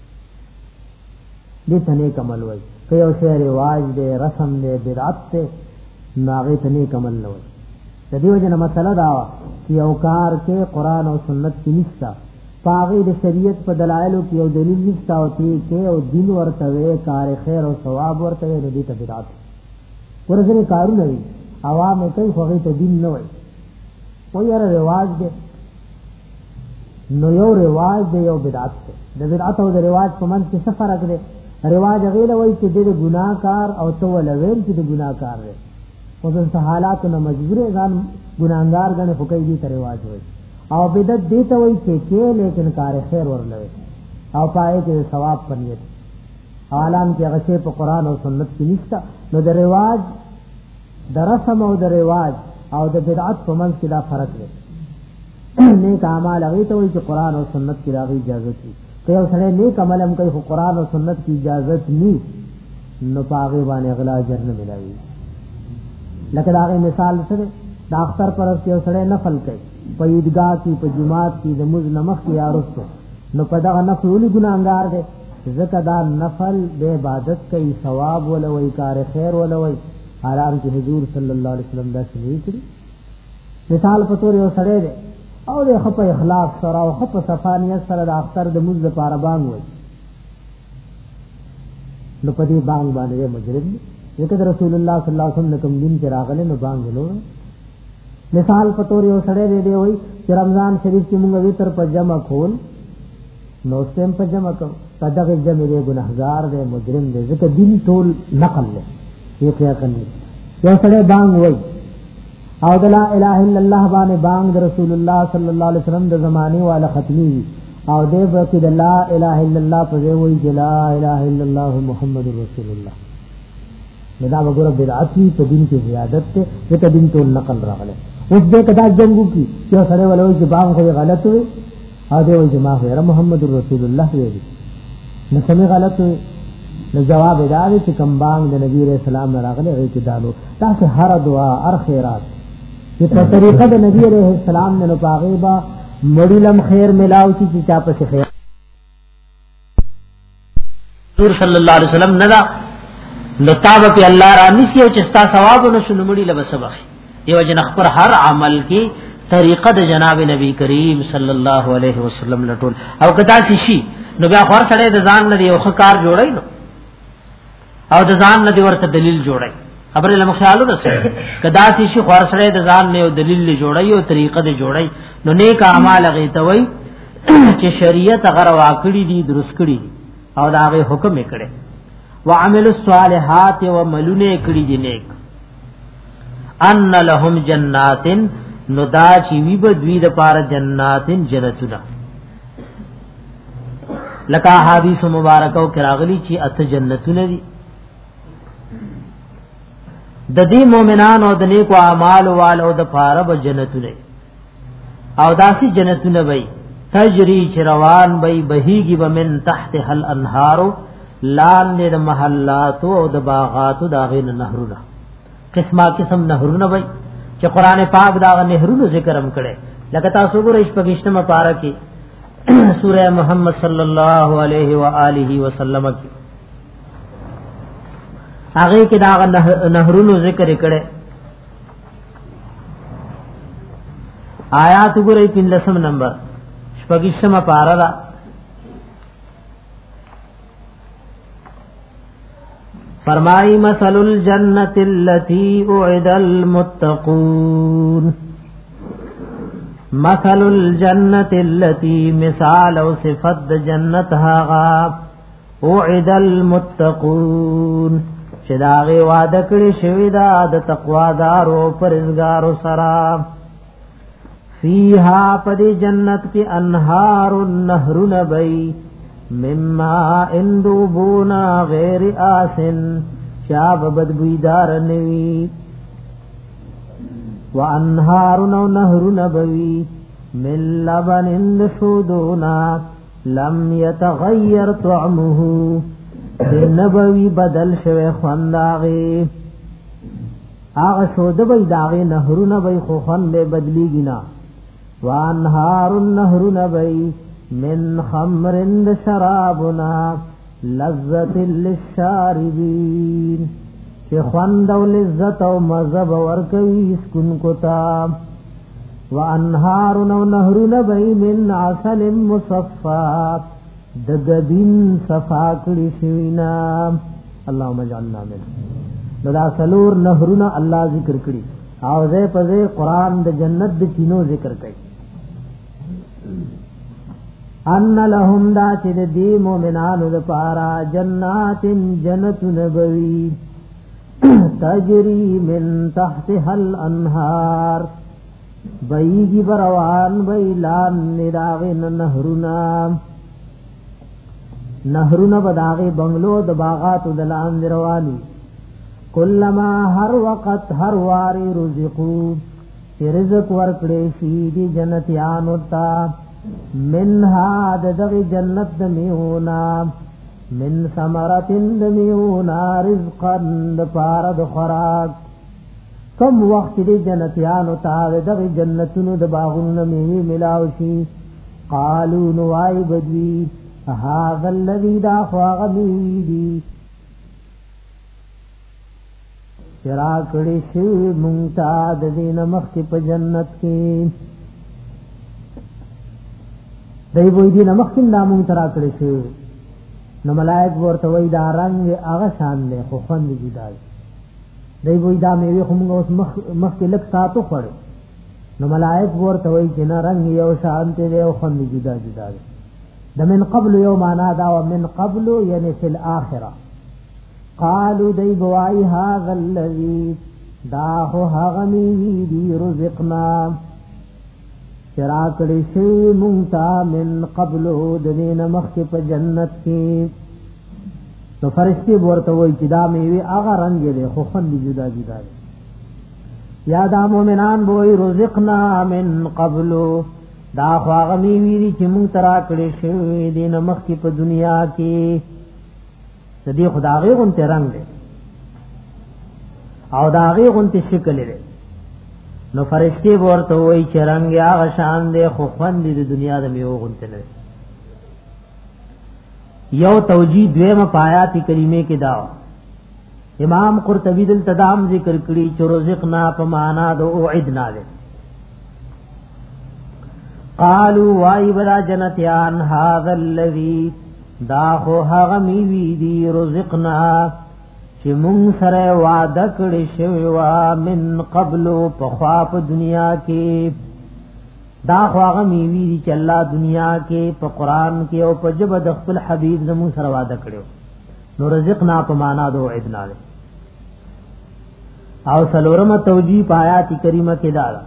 دې ته نیک عمل وایي که یو شی رواج دی رسم دی بدعت دی ناغه ته نیک عمل نه وي د دې وجه مسله دا چې یو کار کې قران او سنت کې نشته پاغه د شریعت په دلایلو کې یو دلیل نشته او کې او دین ورته وي کار خیر او ثواب ورته وي دې ته بدعت ورته کارونه وي عوام ته خوږه ته دین نه وي و یاره رواج دی نو یو رواج دی یو بدعت دی د بدعت او د رواج په منځ کې څه فرق دی رواج غیر وای چې د ګناکار او تو ولوین چې د ګناکار دی او د حالاتو مجبور ځان ګناګار غنه فقې دي تر رواج وای او بدعت دې ته وای چې لیکن کار خیر ورلوي او پای کې ثواب پنيت عالم کې هغه په قران او سنت کې نشته نو د رواج د رسم او د رواج او د بدعت په منځ کې دا فرق دی نیک اعمال هغه ته وای چې قران او سنت کې راغی اجازه دي که یو سره نیک عمل هم کوي خو قران او سنت کی اجازت ني نو پاغه باندې اغلا اجر نه ملایي لکه دا غي مثال سره د اختر پر یو سره نفل کوي په عیدګاه کې په جمعات کې د مز نمخ کې یارسته نو په دا نفل ولي ګناګار دي ځکه دا نفل به عبادت کوي ثواب ولوي کار خیر ولوي حالان کې حضور صلی الله علیه وسلم دا شنو کړی مثال په تور یو سره دی او د خپ اخلاق سره او خپ صفانیت سره د اختر د مزد لپاره بانګ وای نو په دې بانګ باندې مجرم دی ځکه رسول الله صلی الله علیه وسلم کوم دین کې راغله نو بانګ ولو مثال په تور یو سره دی وای چې رمضان شریف کې موږ وتر په جمع کول نو سم په جمع کو په دغه جمع دی ګناهګار دی مجرم دی ځکه دین ټول نقل دی یې کیا کوي یو سره بانګ وای او د لا اله الا الله باندې بانګ د رسول الله صلی الله علیه وسلم د زمانه والا ختمی او دې په کې د لا اله الا الله په وی چې لا اله الا الله محمد رسول الله دا وګوره بدعتي په دین کې زیادت ته ځکه دین ټول نقل راغله اوس دې کدا جنگو کی چې سره ولوي چې بانګ خو غلط وي او دې وی چې ما خو محمد رسول الله وی نو سمې غلط وي نو جواب دا دی چې کوم بانګ د نبی رسول الله راغله هغه کې دالو تاسو هر دعا هر خیرات چې په طریقه د نبی عليه السلام نه پاغيبا مړیلم خیر ملاو چې چا په خیر رسول صلی الله علیه وسلم نه دا لطاب په الله را نسی او چې ستا ثواب نو شنو مړی لبسبخ یو جن خبر هر عمل کې طریقه د جناب نبی کریم صلی الله علیه وسلم لټول او کدا شي نو بیا خور سره د ځان نه یو خکار جوړای نو او د ځان نه ورته دلیل جوړای خبر له خیالو رسې کدا شي خور سره د ځان نه یو دلیل جوړای او طریقه د جوړای نو نیک اعمال غي ته وای چې شریعت غره واکړي دي درست کړي او دا غي حکم یې کړي وعمل الصالحات وملونه کړي دي نیک ان لهم جنات ندا چی وی بدوی د پار جناتن جنتنا لکا حدیث مبارکو کراغلی چی ات جنتونه دي د دې مؤمنان او د نیکو اعمال والو د پاره به جنتونه او داسي جنتونه وي تجری چروان وي بهيږي ومن تحت هل انهار لال د محلات او د باغات داغین نهرونه قسمه قسم نهرونه وي چې قران پاک دا نهرونو ذکر هم کړي لکه تاسو ګورئ پښتنه پاره کې سوره محمد صلی الله علیه و آله وسلم کې هغه کې دا نهرونو ذکر کړي آیات ګورئ 13 نمبر پښتنه پاره دا فرمائی مثل الجنت التي اعد المتقون مثل الجنت التي مثال او صفت جنت هاغا اعد المتقون شداغي وعده کړي شوی دا د تقوا دارو پرهیزګارو سره فیها پدی جنت کی انهار النهر نبی مما اندوبونا غیر آسن شاب بدبویدار نوی وانهارنا نهر نبوی من لبن اندشودونا لم يتغیر طعمه نبوی بدل شوی خوانداغی آغا شود بی داغی نهر نبی خو خوند بدلی گنا وانهار النهر نبی من خمر شرابنا لذت للشاربین چې خوند او لذت او مزه ورکوي اسکن کوتا وانهار نو نهر نبی من عسل مصفى دغدین صفا کړي شوینا اللهم اجعلنا منه نو دا سلور نهرنا الله ذکر کړي او زه په قرآن د جنت د چینو ذکر کړي ان لهم دا چې د دې مؤمنانو لپاره جنات جنت نبوي تجري من تحتها الانهار بيږي بروان بيلان نداغن نهرنا بداغي بنگلو د باغات د لان رواني کلما هر وقت هر واري رزقو رزق ورکړي شي دي جنتيانو ته منها دغ جنت دمیونا من ثمرت دمیونا رزقا دپارد خوراک کم وقت دی جنتیانو تا دغ جنتونو دباغون میوی ملاوشی قالو نوائی بدوی هذا الذي دا خواغ میوی دی چرا کړي شي مونږه د دین مخ په جنت کې دای وې دین مخ کې نامو ترا کړي شي نو ملائک ورته وې دا رنگ هغه شان دی خو خوند جدا دی دای وې دا مې خو موږ اوس مخ کې لک ساتو خړ نو ملائک ورته وې چې نه رنگ یو شان دی او خوند جدا جدا دی د من قبل یوم انا دا ومن قبل یعنی فی الاخره قالوا دای بوای هذا الذی دا هو هغه می دی رزقنا چرا کړي شی مونږه من قبل د دین مخ په جنت کې نو فرشتي ورته وای چې دا میوه هغه رنگ دی خو خوند جدا جدا دی یا دا مومنان وای رزقنا من قبل دا خو هغه میوه دی چې مونږ ترا کړي شی دین مخ په دنیا کې دې خدای غونته رنگ دی او دا غي غونته شکل دی نو فرشتي ورته وای چې رنگ هغه شان دی خو خوند دی د دنیا د میو غونته نه یو توجیه دویمه پایات کریمه کې دا امام قرطبی دل تدام ذکر کړي چې رزقنا په معنا د اوعدنا ده قالوا وای بلا جنتیان هذا الذی دا خو هغه میوی دی رزقنا چې مونږ سره وعده کړی شوی وا من قبل په خوا په دنیا کې دا خو هغه میوی دی چې الله دنیا کې په قران کې او په جبه د خپل حبیب زمو سره وعده کړو نو رزقنا په معنا دو ادنا او سلورمه توجیه آیات کریمه کې دا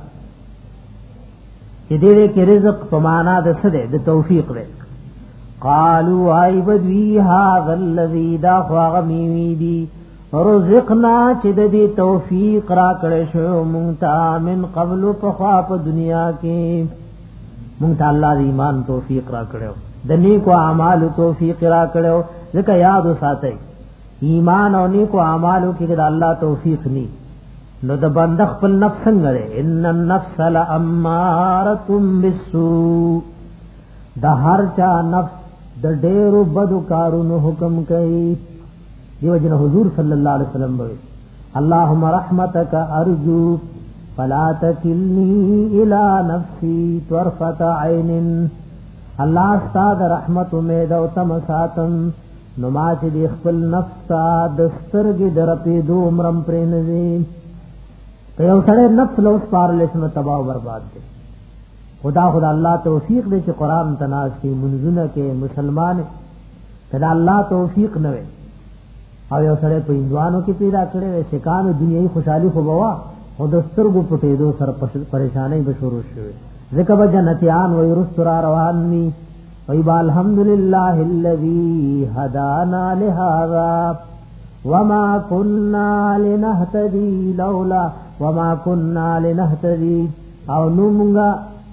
چې دې کې رزق په معنا د څه ده د توفیق ده قالوا ای بدوی هذا الذی دا خو هغه میوی دی رزقنا چې د دې توفیق را کړې شو مونږ ته من قبل په خوا په دنیا کې مونږ ته الله د ایمان توفیق را کړو د نیکو اعمال توفیق را کړو ځکه یاد وساتئ ایمان او نیکو اعمالو کې د الله توفیق ني نو د بنده خپل نفس څنګه ده ان النفس لاماره بالسوء د هر چا نفس د ډېرو بدو کارونو حکم کوي دیو جن حضور صلی اللہ علیہ وسلم بوي اللهم رحمتك ارجو فلا تكلني الى نفسي طرفه عين الله استاد رحمت امید او تم ساتم نو ما چې د خپل نفس د سترګې درپې دو عمرم پرې نزي په یو سره نفس لوس پار لسم تباہ برباد دي خدا الله توفیق دې چې قران تناس کې منځونه کې مسلمان کدا الله توفیق نه وي او یو سره په اندوانو کې پیدا کړي شکانو دنیوي خوشحالي خو بوا او د سترګو پټې دو سره پریشانای به شروع شوه ذکر جنتیان و یرستر رواني وی الحمدلله الذي هدانا لهذا وما كنا لنهتدي لولا وما كنا لنهتدي او نومغا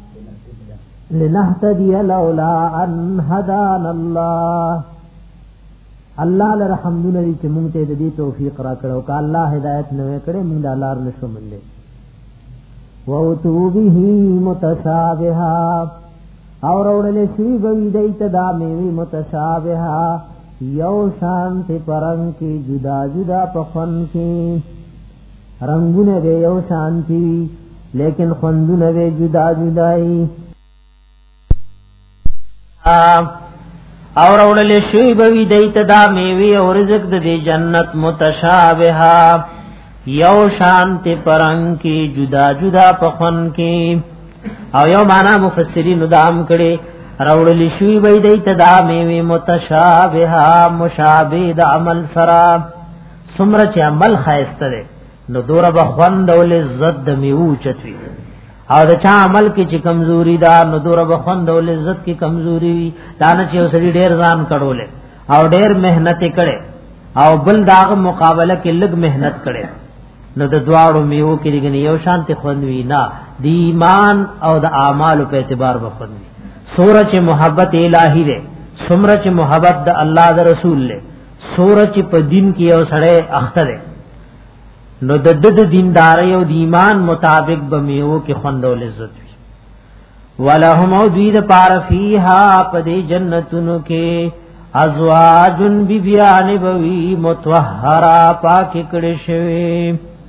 لنهتدي لولا ان هدانا الله الله لرحمدنا دې چې مونږ ته دې توفیق را کړو کا الله هدایت نه کړې مونږ د الله رسول ملې و تو به متشابها او وروړلې شی وی دې تدا مې متشابها یو شانت پرنګ کې جدا جدا پخن کې رنگونه دې یو شانتی لیکن خوندونه دې جدا جدای اور اولل شوی بوی دیت دا میوی او رزق د دی جنت متشابها یو شانت پرنگ کی جدا جدا پخون کی او یو معنی مفسرین دام کړي راولل شوی بوی دیت دا میوی متشابها مشابه د عمل سرا سمره چې عمل خایسته ده نو دور بخوند او لذت د میو چتوي او دا چا عمل کې چې کمزوري دا نو دور بخوند او عزت کې کمزوري دا نه چې وسړي ډېر ځان کړولې او ډېر مهنت کړي او بل داغه مقابله کې لږ مهنت کړي نو د دواړو میو کې لګنی یو شانته خوندوي نه د ایمان او د اعمال په اعتبار بخوندوي سورج محبت الہی ده سمرج محبت د الله د رسول له سورج په دین کې یو سړی اخته ده نو د دینداري او د ایمان مطابق بمیو کې خوند او عزت وي ولهم دوید پار فیها پدې جنتونو کې ازواج بیبیان بوی متطهرا پاک کړي شوی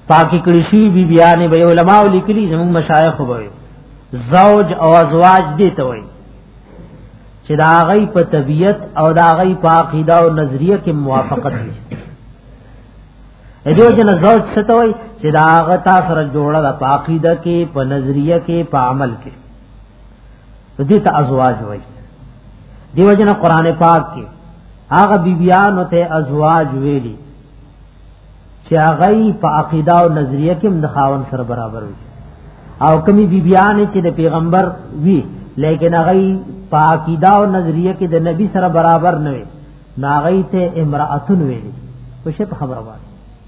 پاکی کړي شي بیبيانې به علماء لیکلي زموږ مشایخ وبوي زوج او ازواج دي ته وایي چې دا غي په طبيعت او دا غي په عقیده او نظریه کې موافقت وي ایدو جن زوج ستوي چې دا غتا سره جوړه د عقیده کې په نظریه کې په عمل کې دې ته ازواج وایي دیو جن قران پاک کې هغه بیبيانو ته ازواج ویلي چې هغه په عقیده او نظریه کې مخاون سره برابر وي او کمی بیبيانې چې د پیغمبر وی لیکن هغه په عقیده او نظریه کې د نبی سره برابر نه وي ناغی ته امراتن ویلي په شه خبره وایي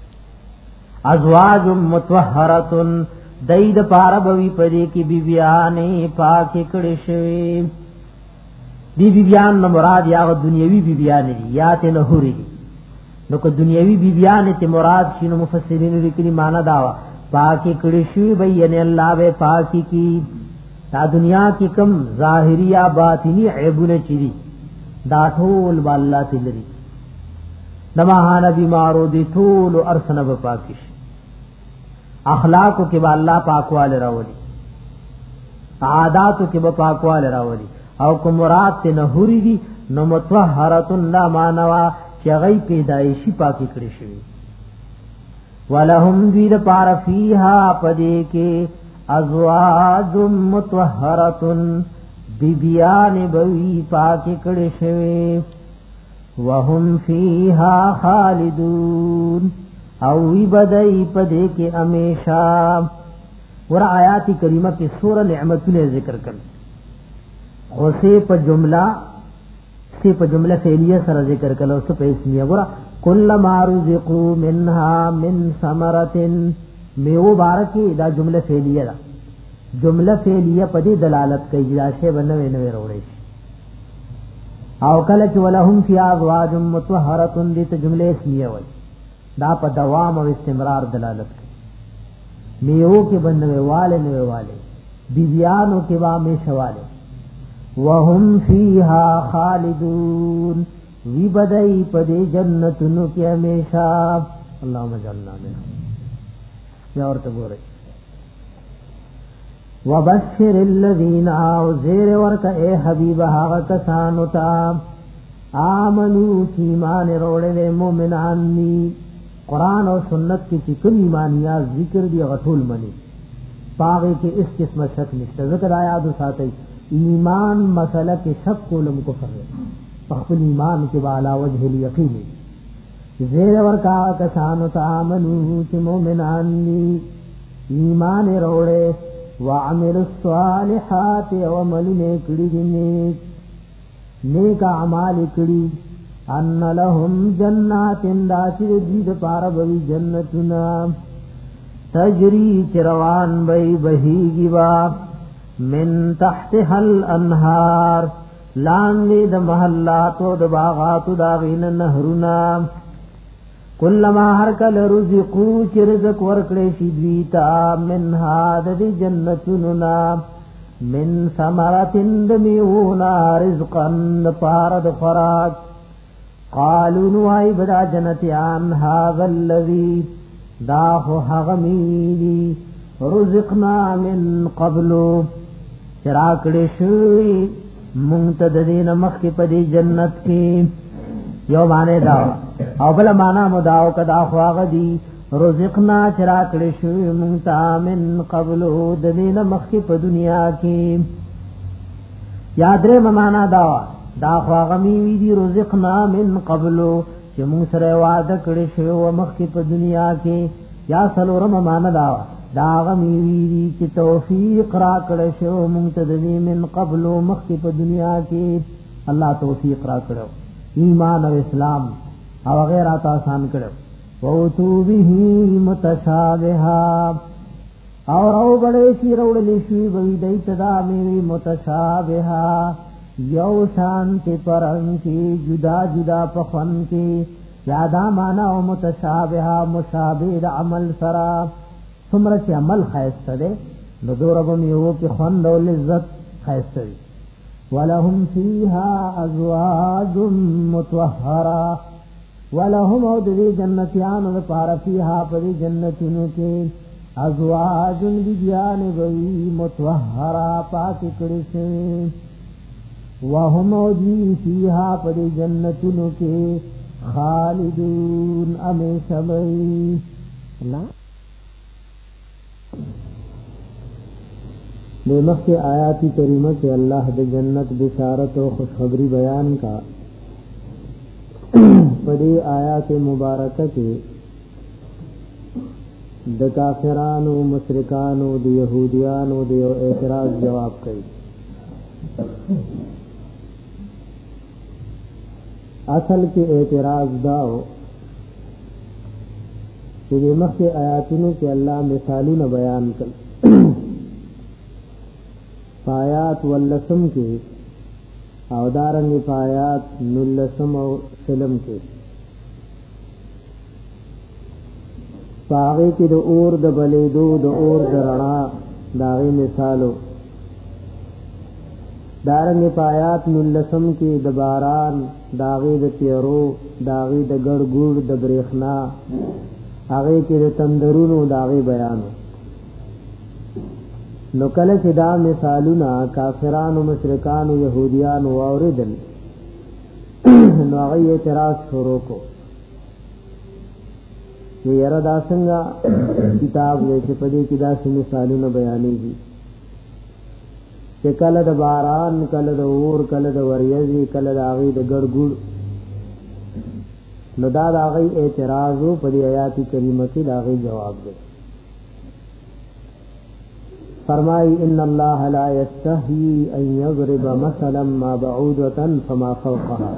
ازواج متطهراتن دید پاره بوي پدې کې بیبيانې پاک کړي شوی دی بیبيان نو مراد یا دنیوي بیبيان دي یا ته نه هوري نو کو دنیوي بیبيان ته مراد شنو مفسرین لیکلي معنا داوا پاک کړي شوی بیان الله به پاکي کی دا دنیا کی کم ظاهری یا باطنی عیبونه چي دا ټول والله تلري نماهانه بیمارو دي ټول ارسنه به پاکش اخلاقو کې به الله پاکواله راولي عاداتو کې به پاکواله راولي او کوم مراد ته نه هوري دي نو متطهراتن لا مانوا چې غي پیدایشي پاکي کړی شوی ولهم دید پار فیها پدې کې ازواج متطهراتن بیبیان بوی پاکي کړی شوی وهم فیها خالدون او وی بدای پدې کې همیشه ور آیات کریمه کې سورہ نعمتونه ذکر کړل خو سه په جمله فعلیه سره ذکر کړل او څه په اسمیه ګره کله ما رزقو منها من ثمرة میو بارکی دا جمله فعلیه ده جمله فعلیه په دې دلالت کوي دا شی بنوي نه وروړي او کله چې ولهم فی ازواج مطهرة دې ته جمله اسمیه وایي دا په دوام او استمرار دلالت کوي میو کې بنوي والے نه والے بیبیانو کې وامه شواله وهم فیها خالدون وی بدای پدې جنتونو کې همیشه اللهم جعلنا منهم یا ورته ګورئ وبشر الذين زیر ورک اے حبیب هغه کسانو ته آمنو کی ایمان وروړل مومنان دي قران او سنت کې چې کوم ایمانیات ذکر دی غټول منی پاغه کې اس قسمه شک نشته ذکر آیات ساتي ایمان مسله کې شک کولم کفر ہے خپل ایمان کې بالا وجه الیقین زیر ورکا کسانو تامنو چې مؤمنان دي ایمان وروړي وعمل الصالحات وعملونه کړي دي نیک اعمال کړي ان لهم جنات داسر دید پار بوی جنتنا تجری چروان بی بهیگی با من تحتها الانهار لاندې د محلاتو د باغاتو دا غین نهرنا کلما هر کله رزقو چې رزق ورکړې شي دویتا من هاد د جنتنا من ثمرتن دمیونا رزقا پارد خوراک قالوا نوای بدا جنتیان هذا الذي داخو حغمیلی رزقنا من قبلو چراکڑی شوی منتددین مخی پدی جنت کی یو معنی داو او بلا معنی مداو کدا خواغدی رزقنا چراکڑی شوی منتا من قبلو ددین مخی پا دنیا کی یادر ممانا داو دا خواغمی وی دی رزقنا من قبلو چې موږ سره وعده کړی شو او مخکې په دنیا کې یا سلورم مان دا غمی وی دی چې توفیق را کړی شو موږ ته د من قبلو مخکې په دنیا کې الله توفیق را کړو ایمان او اسلام او غیره آسان کړو او تو به متشابها اور او بڑے شی روڑلی شی وی دیت دا میری متشابها یو شانتی پرنگ کی جدا جدا پخون کی یادا مانا و متشابہا مشابہ عمل سرا سمرچ عمل خیست دے ندوربم یو کی خوند و لذت خیست دے وَلَهُمْ فِيهَا أَزْوَاجٌ مُطَهَّرَةٌ ولهم او دې جنتیان او پارا فیها پر جنتونو کې ازواج بیان وی متطهرا پاک کړي شي وهم او دې فیها پر جنتونو کې خالدون امیشه وی الله نعمت کے آیاتی کریمہ سے اللہ دے جنت بشارت و خوشخبری بیان کا پڑی آیات مبارکہ کے د کافرانو مشرکانو د یہودیانو د اعتراض جواب کړي اصل کې اعتراض داو چې د مخکې آیاتونو کې الله مثالونه بیان کړي پایات ولسم کې او دارنګ پایات نلسم او سلم کې پاغه کې د اور د بلیدو د اور د رڼا داغه مثالو دارنګ پایات نلسم کې د باران داغه د تیرو داغه د ګړ ګوړ د برېښنا هغه کې د تندرونو داغه بیانو نو کله چې دا مثالونه کافرانو مشرکانو يهوديانو اوریدل نو هغه اعتراض شروع کو یره دا څنګه کتاب دې چې په دې کې دا مثالونه بیانېږي چې کله د باران کله د اور کله د وریځي کله د هغه د ګړګړ نو دا هغه اعتراض په دې آیات کریمه کې دا هغه جواب دی فرمائی ان اللہ لا یستحی ان یضرب مثلا ما بعودة فما فوقها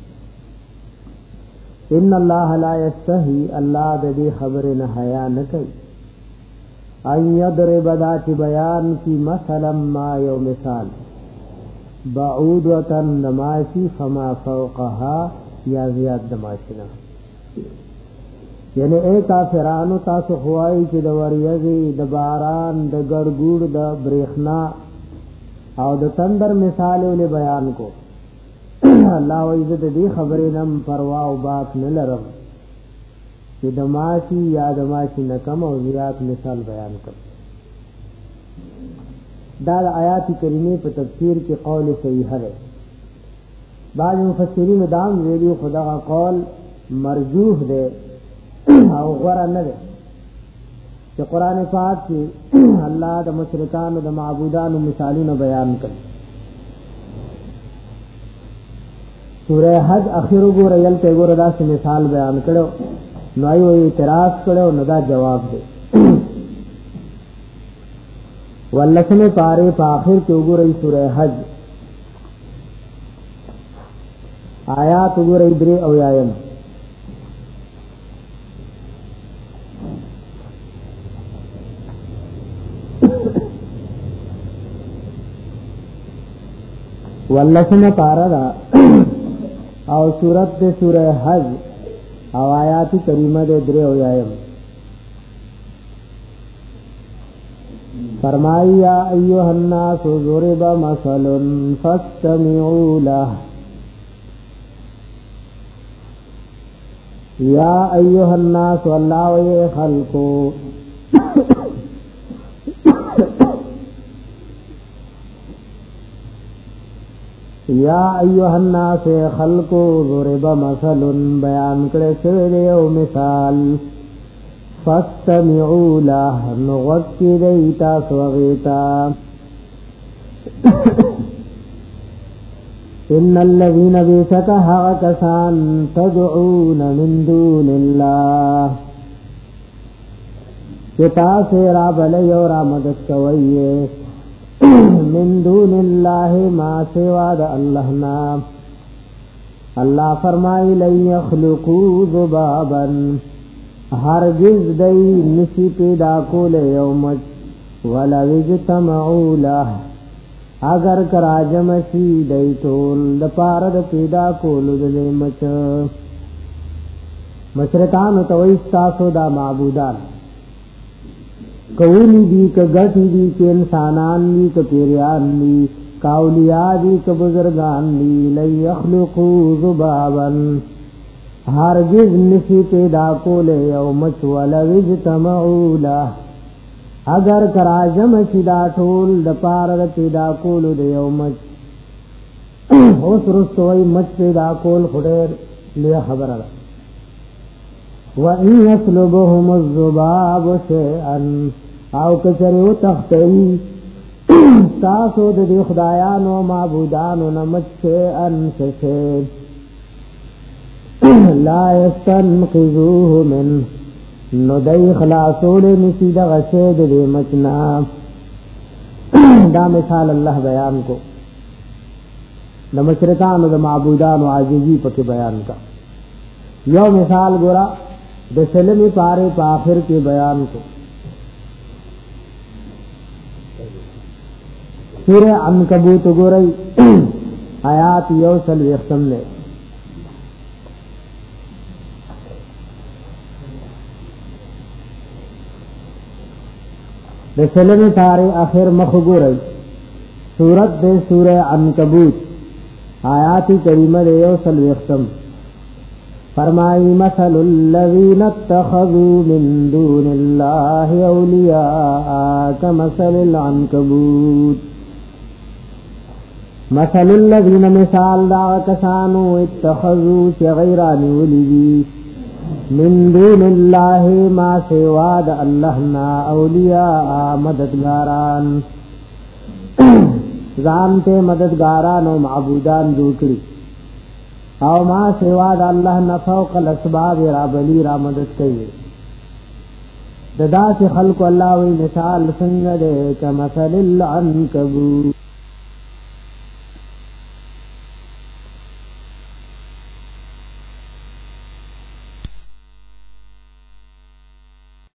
ان اللہ لا یستحی اللہ دې خبر نه حیا نه کوي ان یضرب ذات بیان کی مثلا ما یو مثال بعودة نماشی فما فوقها یا زیاد دماشنا یعنی اے کافرانو تاسو خوای چې د وریځي د باران د ګړګوړ د برېښنا او د تندر مثال له بیان کو الله عزت دې خبرې نم پروا او بات نه لرم چې د ماشي یا د ماشي نه کم او زیات مثال بیان کړ دا آیات کریمه په تفسیر کې قول صحیح ہے بعض مفسرین دام ویلو خدا قول مرجوح ده او غره نه ده چې قران پاک کې الله د مشرکانو د معبودانو مثالونه بیان کړي سورہ حج اخر وګوره یلته وګوره دا مثال بیان کړو نو یو اعتراض کړو نو دا جواب دی ولسمه پاره په اخر کې وګوره سورہ حج آیات وګوره درې او یایم ولسمه پارا دا او سورت دے سورہ حج او آیات کریمہ دے درے او یایم فرمائی یا ایوہ الناس ضرب مثل فاستمعوا له یا ایوہ الناس واللہ وی خلقو یا ایوہ الناس خلقو ضرب مثل بیان کرے شوئے او مثال فاستمعوا له نغوکی دیتا سوغیتا ان الذین بیشک حق کسان تدعون من دون اللہ کتا سے راب علی اور آمدت کوئیے من دون اللہ ما سوا دا اللہ نام اللہ فرمائی لن یخلقو ذبابا ہرگز دی نسی پیدا کول یومت ولو اجتمعو لہ اگر کراجم شی دی تول دا پارد پیدا کولو دلی مچ مشرکان تویستاسو دا معبودان کولی دی که گٹی دی که انسانان دی که پیریان دی که اولیاء دی که بزرگان دی لی یخلقو ذبابا هرگز نشی پیدا کول یومچ ولو اجتمعوا له اگر کراجم شي دا ټول د پاره پیدا کول د یومچ اوس رستوي مچ پیدا کول خډر لیا خبره ده وَإِنْ يَسْلُبْهُمُ الذُّبَابُ شَيْئًا او کچریو تختری تاسو د دې خدایانو معبودانو نمچ شيئا شيء لا يستنقذوه من نو دای خلاصول نسی د غشید دې مچنا دا مثال الله بیان کو د مشرکانو د معبودانو عاجزی پکې بیان کا یو مثال ګورا د سلمی پاره په آخر کې بیان کو سورہ عنکبوت ګورئ آیات یو سل وختم نه د سلمی پاره آخر مخ ګورئ سورۃ د سورہ عنکبوت آیات کریمه یو سل وختم فرمائی مثل الذین اتخذوا من دون اللہ اولیاء کمثل العنکبوت مثل الذین مثال دا کسانو اتخذوا چی غیرانی ولیدی من دون اللہ ما سواد اللہنا اولیاء مددگاران زانتے مددگاران و معبودان دوکری او ما سوا د الله نه فوق الاسباب را بلی را مدد کوي د داسې خلق الله وی مثال څنګه ده کمثل العنکبوت